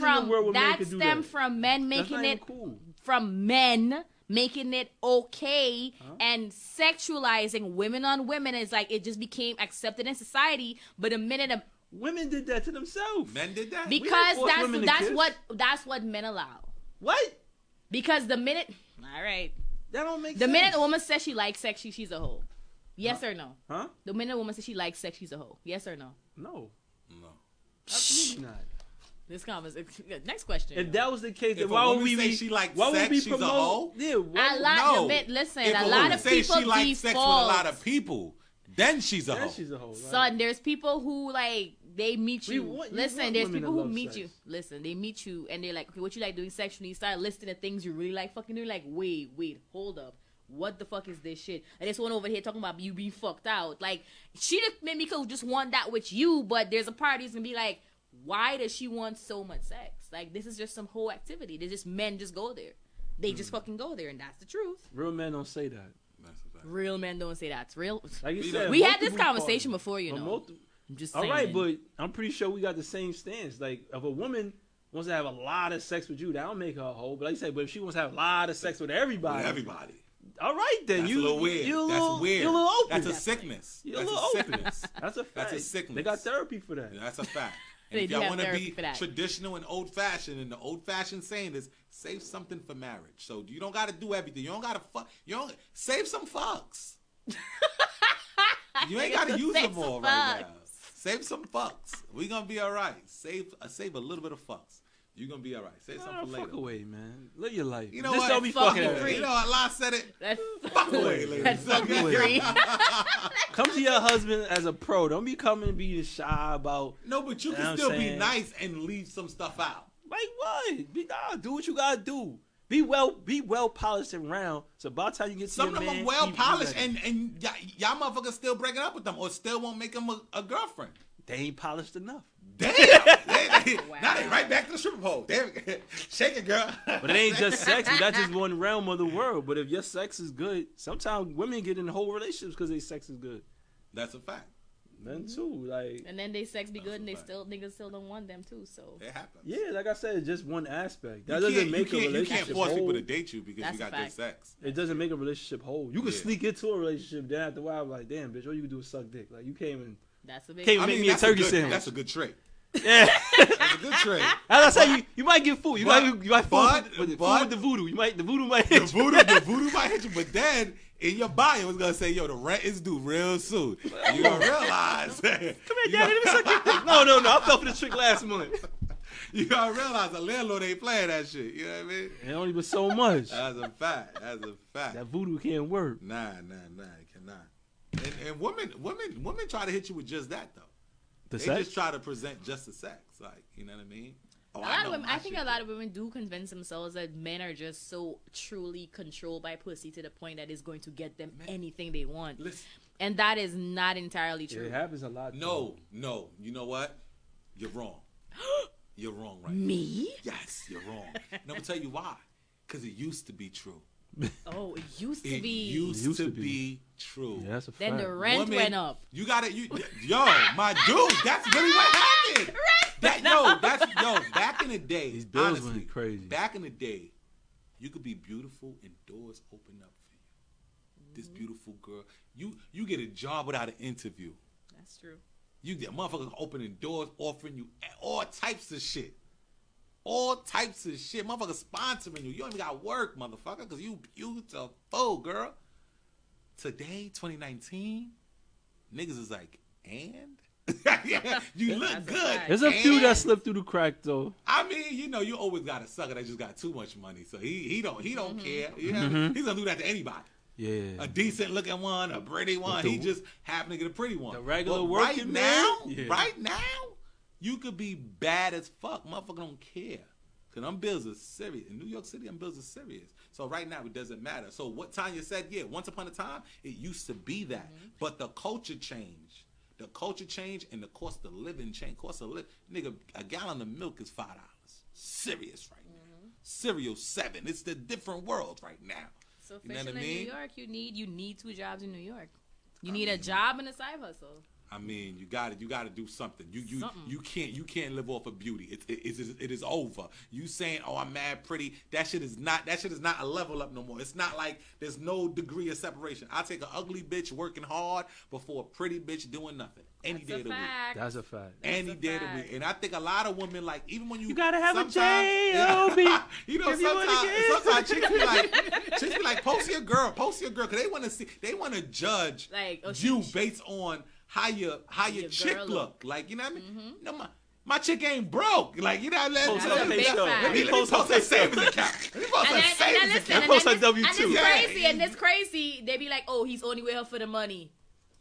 Speaker 4: from men making it
Speaker 2: cool.
Speaker 4: From men making it okay and sexualizing women on women is like it just became accepted in society. But a minute
Speaker 2: women did that to themselves.
Speaker 3: Men did that
Speaker 4: because that's what men allow.
Speaker 2: What?
Speaker 4: Because the minute, all right,
Speaker 2: that don't make sense.
Speaker 4: The minute a woman says she likes sex, she's a hoe. Yes or no?
Speaker 2: Huh?
Speaker 4: The minute a woman says she likes sex, she's a hoe. Yes or no?
Speaker 2: No.
Speaker 4: Absolutely not. This conversation. Next question.
Speaker 2: If that was the case, then
Speaker 3: why would we say she likes sex? She's a hoe.
Speaker 2: Yeah.
Speaker 4: A lot of men. Listen, a lot of people
Speaker 3: say she likes sex with a lot of people. Then she's a hoe.
Speaker 2: She's a hoe. Right?
Speaker 4: Son, there's people who like they meet you.
Speaker 2: Listen,
Speaker 4: there's people who meet you. Listen, they meet you and they're like, okay, what you like doing sexually? You start listing the things you really like fucking doing. Like, wait, hold up. What the fuck is this shit? And this one over here talking about you being fucked out. Like, she maybe could just want that with you, but there's a part who's gonna be like, why does she want so much sex? Like, this is just some whole activity. Men just go there. They just fucking go there, and that's the truth.
Speaker 2: Real men don't say that.
Speaker 4: Real men don't say that. Real.
Speaker 2: Like you
Speaker 3: We
Speaker 2: said,
Speaker 4: We had this
Speaker 2: multiple
Speaker 4: conversation
Speaker 2: partners.
Speaker 4: before, you
Speaker 2: But
Speaker 4: know. I'm just
Speaker 2: all
Speaker 4: saying.
Speaker 2: right, but I'm pretty sure we got the same stance. Like, if a woman wants to have a lot of sex with you, that don't make her a hoe. But like you said, but if she wants to have a lot of sex with everybody,
Speaker 3: With everybody.
Speaker 2: all right then.
Speaker 3: That's
Speaker 2: You
Speaker 3: a little weird.
Speaker 2: You're a
Speaker 3: That's
Speaker 2: little,
Speaker 3: weird.
Speaker 2: You're a little open.
Speaker 3: That's a sickness.
Speaker 2: You're
Speaker 3: That's
Speaker 2: a
Speaker 3: a
Speaker 2: little open.
Speaker 3: sickness.
Speaker 2: That's a fact.
Speaker 3: That's a sickness.
Speaker 2: They got therapy for that.
Speaker 3: That's a fact. And
Speaker 4: They
Speaker 3: if
Speaker 4: do
Speaker 3: y'all
Speaker 4: have
Speaker 3: want to
Speaker 4: therapy
Speaker 3: be
Speaker 4: for that.
Speaker 3: traditional and old fashioned, and the old fashioned saying is save something for marriage. So you don't got to do everything. You don't got to fuck. You don't save some fucks. You ain't got to use
Speaker 4: Save
Speaker 3: them all
Speaker 4: some
Speaker 3: right now.
Speaker 4: fucks.
Speaker 3: Save some fucks. We gonna be all right. Save a little bit of fucks. You gonna be all right. Save something for later.
Speaker 2: Fuck away, man. Live your life.
Speaker 3: You know
Speaker 2: Just
Speaker 3: what?
Speaker 2: don't be
Speaker 4: Fuck
Speaker 2: fucking.
Speaker 4: free.
Speaker 3: You know what? La said it.
Speaker 4: That's
Speaker 3: Fuck away, ladies.
Speaker 4: That's fucking
Speaker 2: away.
Speaker 4: free.
Speaker 2: Come to your husband as a pro. Don't be coming and being shy about
Speaker 3: No, but you
Speaker 2: You know
Speaker 3: can
Speaker 2: what
Speaker 3: still
Speaker 2: I'm
Speaker 3: be
Speaker 2: saying?
Speaker 3: nice and leave some stuff out.
Speaker 2: like what? Do what you gotta do. Be well polished and round. So by the time you get to
Speaker 3: Some
Speaker 2: your
Speaker 3: of them
Speaker 2: man,
Speaker 3: are well
Speaker 2: he
Speaker 3: polished,
Speaker 2: ready.
Speaker 3: and y'all motherfuckers still breaking up with them, or still won't make them a girlfriend.
Speaker 2: They ain't polished enough.
Speaker 3: Damn! Now they right back to the stripper pole. Damn, shake it, girl.
Speaker 2: But it ain't just sexy. That's just one realm of the world. But if your sex is good, sometimes women get in whole relationships because their sex is good.
Speaker 3: That's a fact.
Speaker 2: Men too, like
Speaker 4: And then they sex be
Speaker 3: That's
Speaker 4: good,
Speaker 3: a
Speaker 4: and they
Speaker 3: fact.
Speaker 4: niggas still don't want them too. So
Speaker 3: It happens.
Speaker 2: yeah, like I said, it's just one aspect. That
Speaker 3: You
Speaker 2: doesn't
Speaker 3: can't-
Speaker 2: make a
Speaker 3: you
Speaker 2: relationship
Speaker 3: can't force
Speaker 2: whole.
Speaker 3: people to date you because
Speaker 4: That's
Speaker 3: you
Speaker 4: a
Speaker 3: got good
Speaker 4: fact.
Speaker 3: sex.
Speaker 2: It doesn't make a relationship whole. You can
Speaker 3: Yeah.
Speaker 2: sneak into a relationship, then after a while, like, damn, bitch, all you can do is suck dick. Like you came and
Speaker 4: that's a big.
Speaker 2: Can't make me a
Speaker 3: that's
Speaker 2: turkey
Speaker 3: good,
Speaker 2: sandwich.
Speaker 3: That's a good trait.
Speaker 2: yeah.
Speaker 3: That's a good trait.
Speaker 2: As I say, you might get fooled. You might fool
Speaker 3: but-
Speaker 2: with
Speaker 3: but-
Speaker 2: the voodoo. The voodoo might
Speaker 3: The
Speaker 2: hit you.
Speaker 3: voodoo might hit you, but then in your bio it's gonna say, "Yo, the rent is due real soon." You gonna realize. Come here,
Speaker 2: Daddy, let me suck your dick. No. I fell for this trick last month.
Speaker 3: You gotta realize the landlord ain't playing that shit. You know what I mean?
Speaker 2: It only was so much.
Speaker 3: That's a fact. That's a fact.
Speaker 2: That voodoo can't work.
Speaker 3: Nah, it cannot. And women try to hit you with just that though.
Speaker 2: The
Speaker 3: They
Speaker 2: sex?
Speaker 3: just try to present just the sex, like, you know what I mean? Oh,
Speaker 4: A lot of
Speaker 3: know
Speaker 4: women,
Speaker 3: my
Speaker 4: I think
Speaker 3: shit
Speaker 4: a lot
Speaker 3: good.
Speaker 4: of women do convince themselves that men are just so truly controlled by pussy to the point that it's going to get them anything they want,
Speaker 3: Listen,
Speaker 4: and that is not entirely
Speaker 2: Yeah,
Speaker 4: true.
Speaker 2: it happens a lot.
Speaker 3: no. You know what? You're wrong. You're wrong, right?
Speaker 4: Me?
Speaker 3: Yes, you're wrong. And I'm gonna tell you why. Because it used to be true.
Speaker 4: Oh, it used to
Speaker 3: It
Speaker 4: be.
Speaker 3: used to be true.
Speaker 2: Yeah, that's a
Speaker 4: Then
Speaker 2: fact.
Speaker 4: the rent
Speaker 3: Women-
Speaker 4: went up.
Speaker 3: You gotta, yo, my dude, that's really what happened. Back in the day,
Speaker 2: These bills
Speaker 3: honestly,
Speaker 2: went crazy.
Speaker 3: Back in the day, you could be beautiful and doors open up for you. This beautiful girl, you get a job without an interview.
Speaker 4: That's true.
Speaker 3: You get motherfuckers opening doors, offering you all types of shit. All types of shit. Motherfuckers sponsoring you. You don't even got work, motherfucker, because you beautiful, girl. Today, 2019, niggas is like, and? Yeah, you look
Speaker 4: That's a
Speaker 3: good.
Speaker 4: fact.
Speaker 2: There's a few
Speaker 3: and?
Speaker 2: that slipped through the crack though.
Speaker 3: I mean, you always got a sucker that just got too much money, so he don't care. You know?
Speaker 2: Mm-hmm.
Speaker 3: He's gonna do that to anybody.
Speaker 2: Yeah.
Speaker 3: A decent looking one, a pretty one.
Speaker 2: the-
Speaker 3: He just happened to get a pretty one.
Speaker 2: the regular
Speaker 3: But
Speaker 2: working man?
Speaker 3: right now, you could be bad as fuck. Motherfucker don't care. Cause them bills are serious. In New York City, them bills are serious. So right now, it doesn't matter. So what Tanya said, yeah, once upon a time, it used to be that. But the culture changed. The culture changed and the cost of living changed. Cost of living, nigga, a gallon of milk is $5. Serious right now. Cereal $7. It's the different world right now.
Speaker 4: So
Speaker 3: You know
Speaker 4: especially
Speaker 3: what I
Speaker 4: in
Speaker 3: mean?
Speaker 4: New York, you need 2 jobs in New York. You need a job and a side hustle.
Speaker 3: I mean, you got to do something.
Speaker 4: Something.
Speaker 3: You can't live off of beauty. It is over. You saying, "Oh, I'm mad pretty." That shit is not a level up no more. It's not like there's no degree of separation. I take an ugly bitch working hard before a pretty bitch doing nothing any
Speaker 4: That's
Speaker 3: day
Speaker 4: a
Speaker 3: of the week.
Speaker 4: fact.
Speaker 2: That's a fact.
Speaker 3: Any
Speaker 4: a
Speaker 3: day of the
Speaker 4: fact.
Speaker 3: week. And I think a lot of women, like, even when you
Speaker 2: gotta have a
Speaker 3: sometimes-
Speaker 2: J.O.B.
Speaker 3: You know,
Speaker 2: if you wanna get-
Speaker 3: sometimes chicks be like, post your girl, because they want to judge
Speaker 4: Like, oh,
Speaker 3: you based on how your
Speaker 4: Your
Speaker 3: chick
Speaker 4: girl
Speaker 3: look. Like, you know what I mean? No, my chick ain't broke. Like, you know what I
Speaker 2: Post
Speaker 3: mean?
Speaker 2: her
Speaker 4: That's a big
Speaker 2: pay stub.
Speaker 4: fact.
Speaker 2: Let me
Speaker 3: Let me
Speaker 2: post
Speaker 3: post
Speaker 2: her
Speaker 3: her
Speaker 2: pay stub.
Speaker 3: savings account. Let me post her savings
Speaker 4: listen,
Speaker 3: account.
Speaker 2: Post her
Speaker 4: and
Speaker 2: W-2.
Speaker 4: it's
Speaker 3: Yeah.
Speaker 4: crazy, and it's crazy. They be like, "Oh, he's only with her for the money."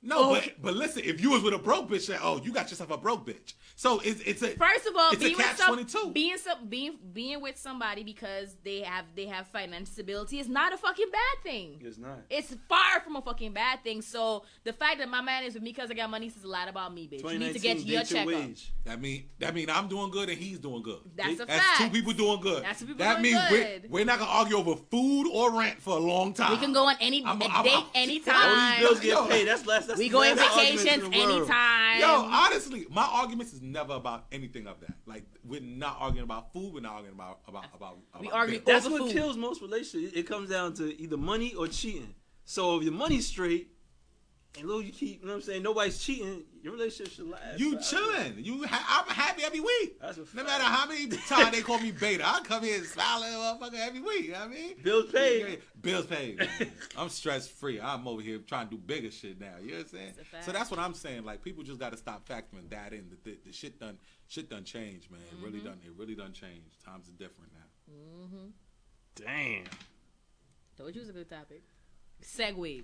Speaker 3: No, but listen, if you was with a broke bitch, you got yourself a broke bitch. So it's a
Speaker 4: First of all,
Speaker 3: it's a catch-22.
Speaker 4: Being with somebody because they have financial stability is not a fucking bad thing.
Speaker 2: It's not.
Speaker 4: It's far from a fucking bad thing. So the fact that my man is with me because I got money says a lot about me, bitch. You need to get your check up.
Speaker 3: That mean I'm doing good and he's doing good.
Speaker 4: That's
Speaker 3: That's two people doing good.
Speaker 4: That's two people
Speaker 3: that
Speaker 4: doing
Speaker 3: means
Speaker 4: good.
Speaker 3: We're not gonna argue over food or rent for a long time.
Speaker 4: We can go on any date anytime.
Speaker 2: All these bills get paid. That's
Speaker 4: we go on
Speaker 2: last
Speaker 4: vacations
Speaker 2: argument in the world.
Speaker 4: anytime.
Speaker 3: Yo, honestly, my arguments is never about anything of that. Like, we're not arguing about food. We're not arguing about
Speaker 4: we argue
Speaker 3: bills.
Speaker 2: That's
Speaker 4: over
Speaker 2: what
Speaker 4: food.
Speaker 2: kills most relationships. It comes down to either money or cheating. So if your money's straight, and you keep, you know what I'm saying, nobody's cheating, your relationship should last.
Speaker 3: You chilling. I'm happy every week.
Speaker 2: That's a
Speaker 3: No
Speaker 2: fact.
Speaker 3: matter how many times they call me beta, I come here smiling motherfucker every week. You know what I mean?
Speaker 2: Bills paid.
Speaker 3: Bills paid. Man. I'm stress free. I'm over here trying to do bigger shit now. You know what I'm saying? So that's what I'm saying. Like, people just got to stop factoring that in. The shit done changed, man. It really done changed. Times are different now.
Speaker 2: Damn.
Speaker 4: Told you it was a good topic. Segued.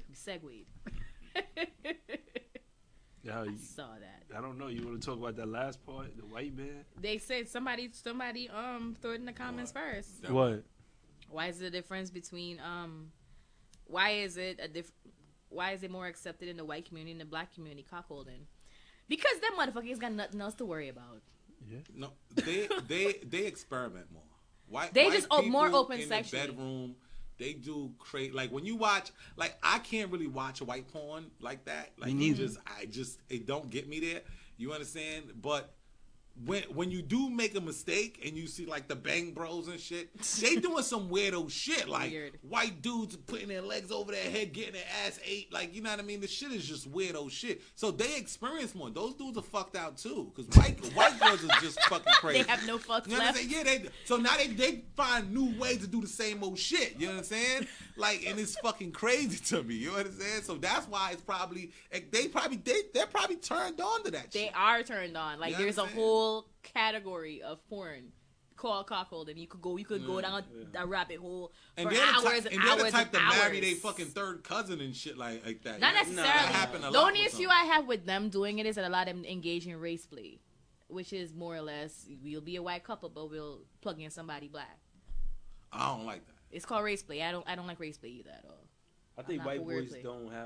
Speaker 2: Yeah,
Speaker 4: I saw that.
Speaker 2: I don't know. You want to talk about that last part, the white man?
Speaker 4: They said somebody throw it in the comments first.
Speaker 2: What?
Speaker 4: Why is the difference between why is it more accepted in the white community and the black community cockholding? Because them motherfuckers got nothing else to worry about.
Speaker 2: Yeah.
Speaker 3: No, they experiment more.
Speaker 4: They
Speaker 3: white
Speaker 4: just
Speaker 3: people
Speaker 4: more open
Speaker 3: in
Speaker 4: sexually.
Speaker 3: the bedroom. They do create, like, when you watch, like, I can't really watch white porn like that. Like,
Speaker 2: Me neither.
Speaker 3: it don't get me there. You understand? But when you do make a mistake and you see, like, the Bang Bros and shit, they doing some weirdo shit. Like,
Speaker 4: Weird.
Speaker 3: white dudes putting their legs over their head, getting their ass ate. Like, you know what I mean? The shit is just weirdo shit. So they experience more. Those dudes are fucked out too, because white girls are just fucking crazy.
Speaker 4: They have no fucks
Speaker 3: You know what I'm
Speaker 4: left.
Speaker 3: saying? Yeah, so now they find new ways to do the same old shit. You know what I'm saying? Like, and it's fucking crazy to me. You know what I'm saying? So that's why it's probably they're probably turned on to that
Speaker 4: They
Speaker 3: shit.
Speaker 4: are turned on. Like,
Speaker 3: You
Speaker 4: there's a
Speaker 3: understand?
Speaker 4: whole category of porn called cockholding. You could go down a rabbit hole
Speaker 3: And
Speaker 4: for
Speaker 3: they're the
Speaker 4: hours
Speaker 3: type,
Speaker 4: and
Speaker 3: and
Speaker 4: hours
Speaker 3: they're the type
Speaker 4: and
Speaker 3: to
Speaker 4: hours.
Speaker 3: marry their fucking third cousin and shit like that.
Speaker 4: Not
Speaker 3: You know?
Speaker 4: necessarily.
Speaker 3: That happened a
Speaker 4: The
Speaker 3: lot
Speaker 4: only
Speaker 3: with
Speaker 4: issue
Speaker 3: them.
Speaker 4: I have with them doing it is that a lot of them engage in race play, which is more or less, we'll be a white couple, but we'll plug in somebody black.
Speaker 3: I don't like that.
Speaker 4: It's called race play. I don't like race play either at all.
Speaker 2: I think
Speaker 4: not
Speaker 2: white
Speaker 4: for weird
Speaker 2: boys
Speaker 4: play.
Speaker 2: don't have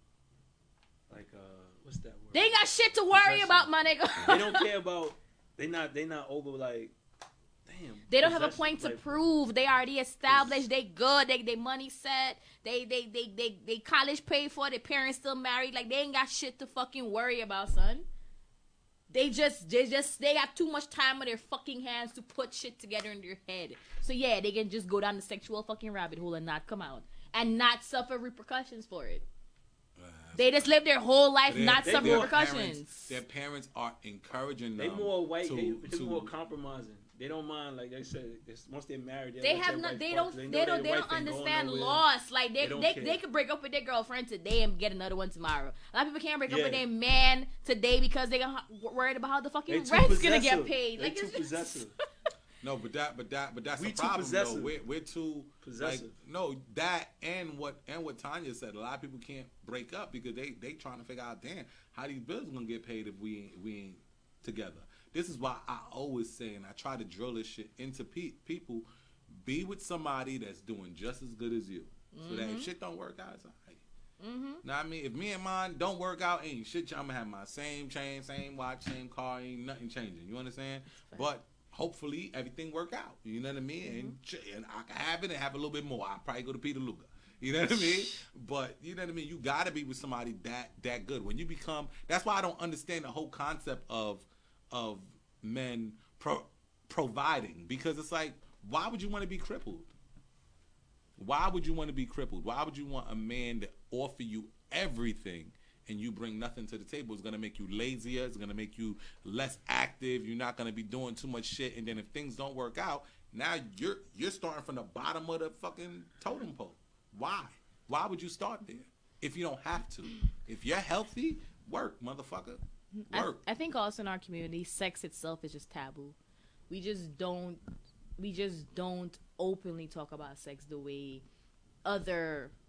Speaker 2: what's that word?
Speaker 4: They ain't got shit to worry
Speaker 2: Possession.
Speaker 4: about, my nigga.
Speaker 2: They don't care about. They not over like. Damn.
Speaker 4: They don't have a
Speaker 2: possession,
Speaker 4: point to
Speaker 2: like,
Speaker 4: prove. They already established. They good. They money set. They college paid for. Their parents still married. Like, they ain't got shit to fucking worry about, son. They got too much time on their fucking hands to put shit together in their head. So yeah, they can just go down the sexual fucking rabbit hole and not come out and not suffer repercussions for it. They just live their whole life not suffer
Speaker 2: more
Speaker 4: repercussions.
Speaker 3: Their parents are encouraging
Speaker 2: They
Speaker 3: them.
Speaker 2: more white.
Speaker 3: to-
Speaker 2: They more compromising. They don't mind, like I said. Once they're married,
Speaker 4: They
Speaker 2: let
Speaker 4: have
Speaker 2: their
Speaker 4: not.
Speaker 2: wife
Speaker 4: They
Speaker 2: fuck.
Speaker 4: don't.
Speaker 2: Know
Speaker 4: They
Speaker 2: their
Speaker 4: don't. They
Speaker 2: wife
Speaker 4: don't
Speaker 2: ain't going
Speaker 4: understand
Speaker 2: nowhere.
Speaker 4: loss. Like
Speaker 2: They don't care.
Speaker 4: they could break up with their girlfriend today and get another one tomorrow. A lot of people can't break up
Speaker 2: Yeah.
Speaker 4: with their man today because they're worried about how the
Speaker 2: They
Speaker 4: fucking
Speaker 2: too
Speaker 4: rent's gonna
Speaker 2: possessive.
Speaker 4: get paid.
Speaker 2: They
Speaker 4: like
Speaker 2: too
Speaker 4: it's just,
Speaker 2: possessive.
Speaker 3: No, but that's
Speaker 2: We
Speaker 3: the
Speaker 2: too
Speaker 3: problem.
Speaker 2: possessive.
Speaker 3: Though. We're too
Speaker 2: Possessive.
Speaker 3: Like, no, that and what Tanya said. A lot of people can't break up because they trying to figure out, damn, how these bills gonna get paid if we ain't together. This is why I always say, and I try to drill this shit into people. Be with somebody that's doing just as good as you, so that if shit don't work out, it's alright. Now, I mean, if me and mine don't work out, ain't shit. I'm gonna have my same chain, same watch, same car, ain't nothing changing. You understand? But hopefully everything work out. You know what I mean? And I can have it and have a little bit more. I'll probably go to Peter Luger. You know what I mean? But you know what I mean? You gotta be with somebody that good. When you become, that's why I don't understand the whole concept of men providing, because it's like, why would you want to be crippled? Why would you want to be crippled? Why would you want a man to offer you everything and you bring nothing to the table? It's going to make you lazier. It's going to make you less active. You're not going to be doing too much shit. And then if things don't work out, now you're starting from the bottom of the fucking totem pole. Why? Why would you start there if you don't have to? If you're healthy, work, motherfucker. Work.
Speaker 4: I think also in our community, sex itself is just taboo. We just don't openly talk about sex the way other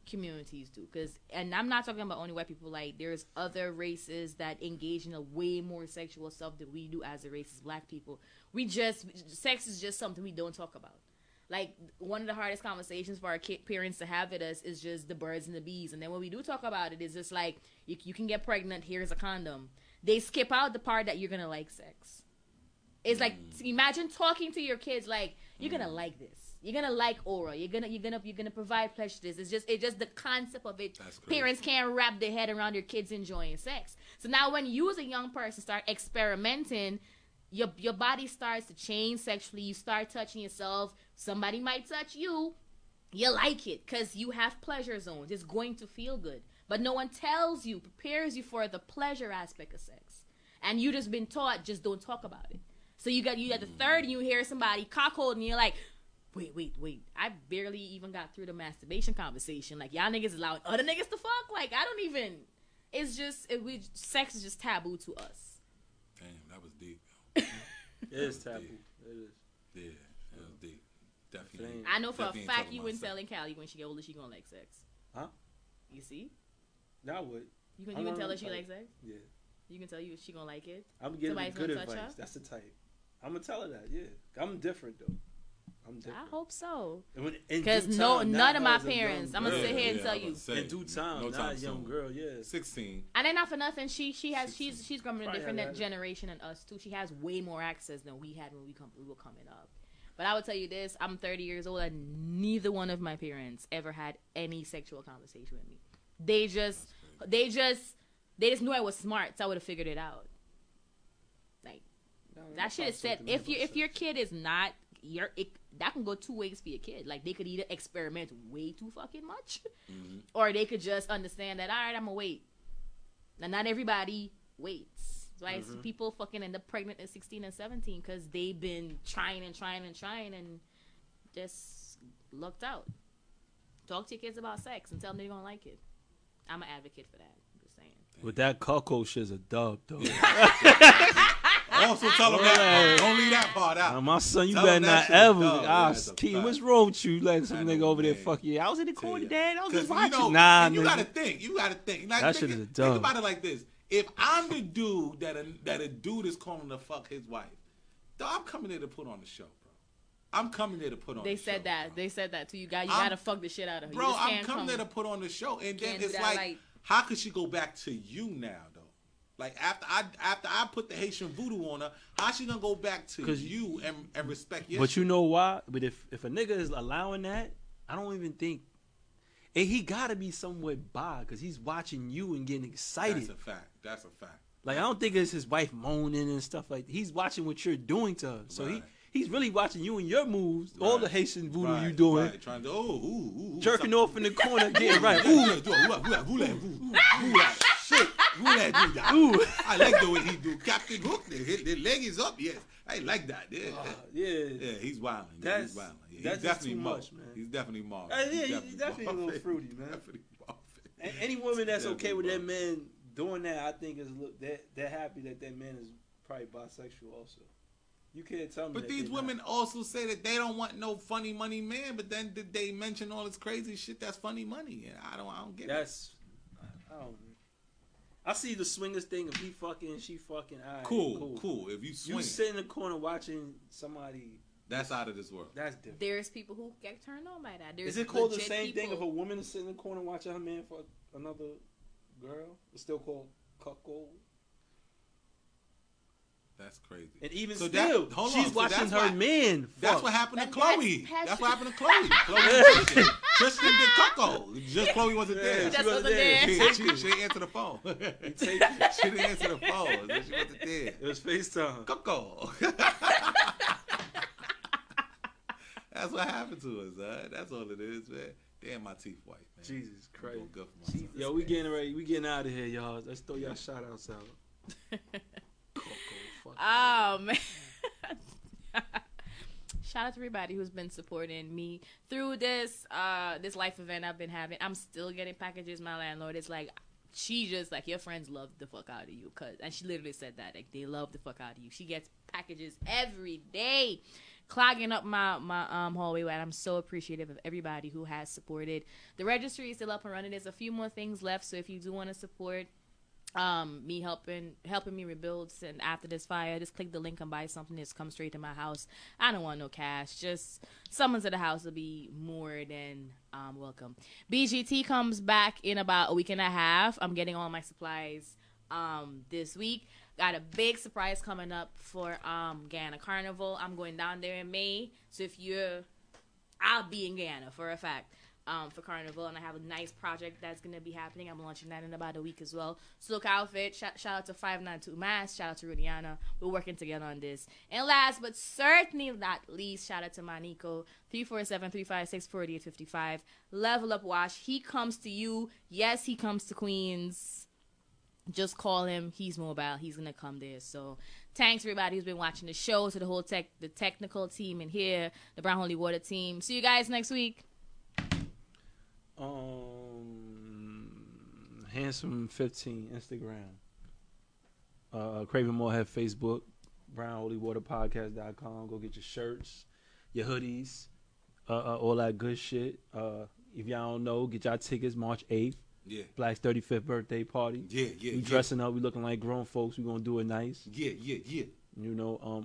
Speaker 4: communities do. And I'm not talking about only white people. Like, there's other races that engage in a way more sexual stuff than we do as a race as black people. Sex is just something we don't talk about. Like, one of the hardest conversations for our parents to have with us is just the birds and the bees. And then when we do talk about it, it's just like, you can get pregnant, here's a condom. They skip out the part that you're going to like sex. It's like, imagine talking to your kids like, you're going to like this. You're gonna like oral. You're gonna provide pleasure to this. It's just the concept of it. Parents can't wrap their head around their kids enjoying sex. So now when you as a young person start experimenting, your body starts to change sexually. You start touching yourself. Somebody might touch you. You like it because you have pleasure zones. It's going to feel good. But no one tells you, prepares you for the pleasure aspect of sex. And you just been taught, just don't talk about it. So you at the third and you hear somebody cockhold and you're like, Wait. I barely even got through the masturbation conversation. Like, y'all niggas allowing other niggas to fuck? Like, I don't even... It's just... sex is just taboo to us.
Speaker 3: Damn, that was deep.
Speaker 2: It is taboo. It is.
Speaker 3: Yeah, it was deep. Definitely.
Speaker 4: I know for a fact you wouldn't tell Callie when she get older she gonna like sex.
Speaker 2: Huh?
Speaker 4: You see?
Speaker 2: No, I would.
Speaker 4: You can tell her she likes sex?
Speaker 2: Yeah.
Speaker 4: You can tell you she gonna like it?
Speaker 2: I'm giving her good
Speaker 4: touch
Speaker 2: advice.
Speaker 4: her?
Speaker 2: That's the type. I'm gonna tell her that, yeah. I'm different, though.
Speaker 4: I hope so.
Speaker 2: Because
Speaker 4: none of my parents. I'm gonna sit here and tell you.
Speaker 2: In due time, not a young girl. Yeah,
Speaker 3: 16.
Speaker 4: And then not for nothing, she's from a different generation than us too. She has way more access than we had when we were coming up. But I will tell you this: I'm 30 years old, and neither one of my parents ever had any sexual conversation with me. They just knew I was smart, so I would have figured it out. Like that shit is said. If your kid is not that can go two ways for your kid. Like, they could either experiment way too fucking much, or they could just understand that, all right, I'm gonna wait. Now, not everybody waits. That's why people fucking end up pregnant at 16 and 17 because they've been trying and just lucked out. Talk to your kids about sex and tell them they're gonna like it. I'm an advocate for that. I'm just saying.
Speaker 2: With that cuckold shit's a dub, though.
Speaker 3: Also tell them that. Don't leave that part out.
Speaker 2: My son, you better not ever. Keaton, what's wrong with you? Like some nigga over there, fuck you. I was in the corner, Dad. I was just watching.
Speaker 3: You gotta think. Like,
Speaker 2: that shit is a dub.
Speaker 3: Think about it like this. If I'm the dude that a dude is calling to fuck his wife, though, I'm coming there to put on the show, bro. I'm coming there to put on the show.
Speaker 4: They said that to you, guy. You gotta fuck the shit out of her.
Speaker 3: Bro, I'm coming there to put on the show. And then it's like, how could she go back to you now, though? Like, after I put the Haitian voodoo on her, how she gonna go back to you and respect your
Speaker 2: But
Speaker 3: shit?
Speaker 2: you know why? But if a nigga is allowing that, I don't even think... And he gotta be somewhat bi, because he's watching you and getting excited.
Speaker 3: That's a fact.
Speaker 2: Like, I don't think it's his wife moaning and stuff like that. He's watching what you're doing to her. So he's really watching you and your moves, all the Haitian voodoo you doing.
Speaker 3: Right. Trying to,
Speaker 2: jerking off in the corner, getting right.
Speaker 3: Shit. Ooh. I like the way he do. Captain Hook, the leg is up, yes. I like that. Yeah, yeah, he's wilding. He's wilding. He's definitely too much, man. He's definitely Marvin.
Speaker 2: He's definitely a little fruity, man. Definitely Marvin. Any woman that's okay with that man doing that, I think is they're happy that man is probably bisexual also. You can't tell me.
Speaker 3: But these women also say that they don't want no funny money man, but then they mention all this crazy shit that's funny money, and I don't get it.
Speaker 2: I don't know. I see the swingers thing. If he fucking, she fucking. Right,
Speaker 3: cool. If you swing,
Speaker 2: you sit in the corner watching somebody.
Speaker 3: That's out of this world.
Speaker 2: That's different.
Speaker 4: There's people who get turned on by that.
Speaker 2: Is it called the same thing if a woman is sitting in the corner watching her man for another girl? It's still called cuckold.
Speaker 3: That's crazy.
Speaker 2: And even she's watching her man.
Speaker 3: That's what happened to Chloe. That's what happened to Chloe. Tristan did cuckold. Just Chloe wasn't there.
Speaker 4: She wasn't there.
Speaker 3: She didn't answer the phone. She didn't answer the phone. She wasn't there.
Speaker 2: It was FaceTime.
Speaker 3: Cuckold. That's what happened to us, huh? That's all it is, man. Damn, my teeth white, man.
Speaker 2: Jesus Christ.
Speaker 3: Good for myself.
Speaker 2: Yo, we getting ready. We getting out of here, y'all. Let's throw y'all shout outs out.
Speaker 4: Oh man. Shout out to everybody who's been supporting me through this life event I've been having. I'm still getting packages. My landlord is like, she just like, your friends love the fuck out of you, and she literally said that, like, they love the fuck out of you. She gets packages every day, clogging up my hallway, and I'm so appreciative of everybody who has supported. The registry is still up and running. There's a few more things left, so if you do want to support me helping me rebuild, and after this fire, just click the link and buy something. Just come straight to my house. I don't want no cash, just someone to the house will be more than welcome. BGT comes back in about a week and a half. I'm getting all my supplies this week. Got a big surprise coming up for Guyana Carnival. I'm going down there in May, so I'll be in Guyana for a fact. For Carnival, and I have a nice project that's going to be happening. I'm launching that in about a week as well. So look out for it. Shout out to 592 Mass. Shout out to Rudiana. We're working together on this. And last but certainly not least, shout out to Maniko, 347-356-4855. Level Up Wash. He comes to you. Yes, he comes to Queens. Just call him. He's mobile. He's going to come there. So thanks everybody who's been watching the show, to the whole the technical team in here, the Brown Holy Water team. See you guys next week.
Speaker 2: Handsome15 Instagram, Craven Moorhead Facebook, BrownHolyWaterPodcast.com. Go get your shirts, your hoodies, all that good shit. If y'all don't know, get y'all tickets March 8th.
Speaker 3: Yeah.
Speaker 2: Black's 35th birthday party.
Speaker 3: Yeah.
Speaker 2: We dressing up. We looking like grown folks. We gonna do it nice.
Speaker 3: Yeah.
Speaker 2: You know,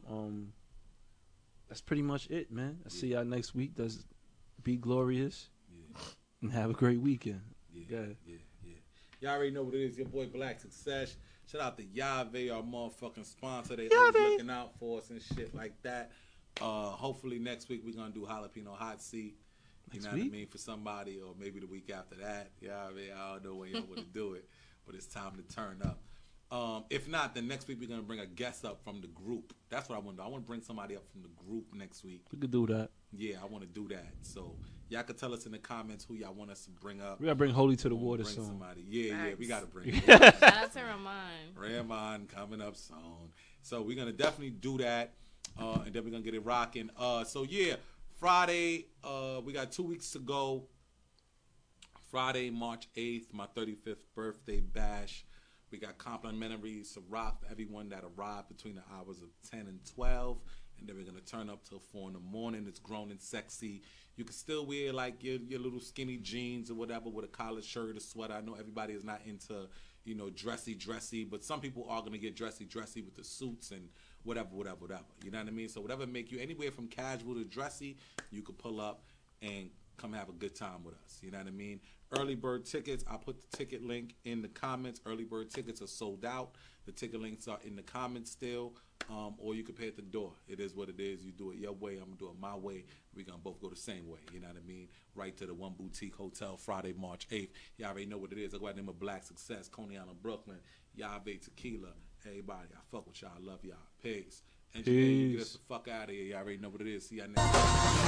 Speaker 2: that's pretty much it, man. I see y'all next week. Be glorious.
Speaker 3: Yeah.
Speaker 2: And have a great weekend.
Speaker 3: Yeah. Y'all already know what it is. Your boy Black Success. Shout out to Yave, our motherfucking sponsor. They always looking out for us and shit like that. Hopefully next week we're gonna do Jalapeno Hot Seat. You know what I mean? For somebody, or maybe the week after that. I don't know when y'all want to do it, but it's time to turn up. If not, then next week we're gonna bring a guest up from the group. That's what I want to do. I want to bring somebody up from the group next week.
Speaker 2: We could do that.
Speaker 3: Yeah, I want to do that. So y'all can tell us in the comments who y'all want us to bring up.
Speaker 2: We gotta bring Holy to the water
Speaker 3: bring
Speaker 2: soon.
Speaker 3: Somebody. Yeah, we gotta bring.
Speaker 4: Shout out to
Speaker 3: Ramon coming up soon. So we're gonna definitely do that, and then we're gonna get it rocking. So yeah, Friday. We got 2 weeks to go. Friday, March 8th, my 35th birthday bash. We got complimentaries to rock for everyone that arrived between the hours of 10 and 12. And then we're going to turn up till 4 in the morning. It's grown and sexy. You can still wear like your little skinny jeans or whatever with a collared shirt or sweater. I know everybody is not into, dressy, but some people are going to get dressy with the suits and whatever. You know what I mean? So whatever make you anywhere from casual to dressy, you could pull up and come have a good time with us. You know what I mean? Early bird tickets, I put the ticket link in the comments. Early bird tickets are sold out. The ticket links are in the comments still, or you can pay at the door. It is what it is. You do it your way, I'm going to do it my way. We're going to both go the same way. You know what I mean? Right to the One Boutique Hotel, Friday, March 8th. Y'all already know what it is. I go out there with Black Success, Coney Island, Brooklyn, Yave Tequila. Everybody, I fuck with y'all. I love y'all. Peace. Engineer, get us the fuck out of here. Y'all already know what it is. See y'all next time.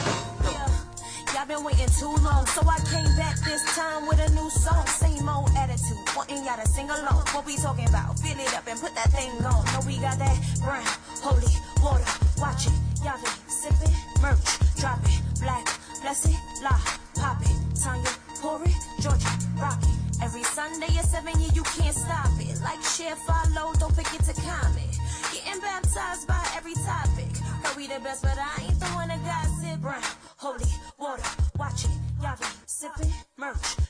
Speaker 1: Y'all been waiting too long, so I came back this time with a new song. Same old attitude, wanting y'all to sing along. What we talking about? Fill it up and put that thing on. Know we got that brown, holy water. Watch it, y'all been sipping, merch, drop it. Black, bless it, la, pop it. Tanya, pour it, Georgia, rock it. Every Sunday at 7, you can't stop it. Like, share, follow, don't forget to comment. Getting baptized by every topic. Heard we the best, but I ain't the one that gossip. Brown, holy water, watch it. Y'all been sipping, merch,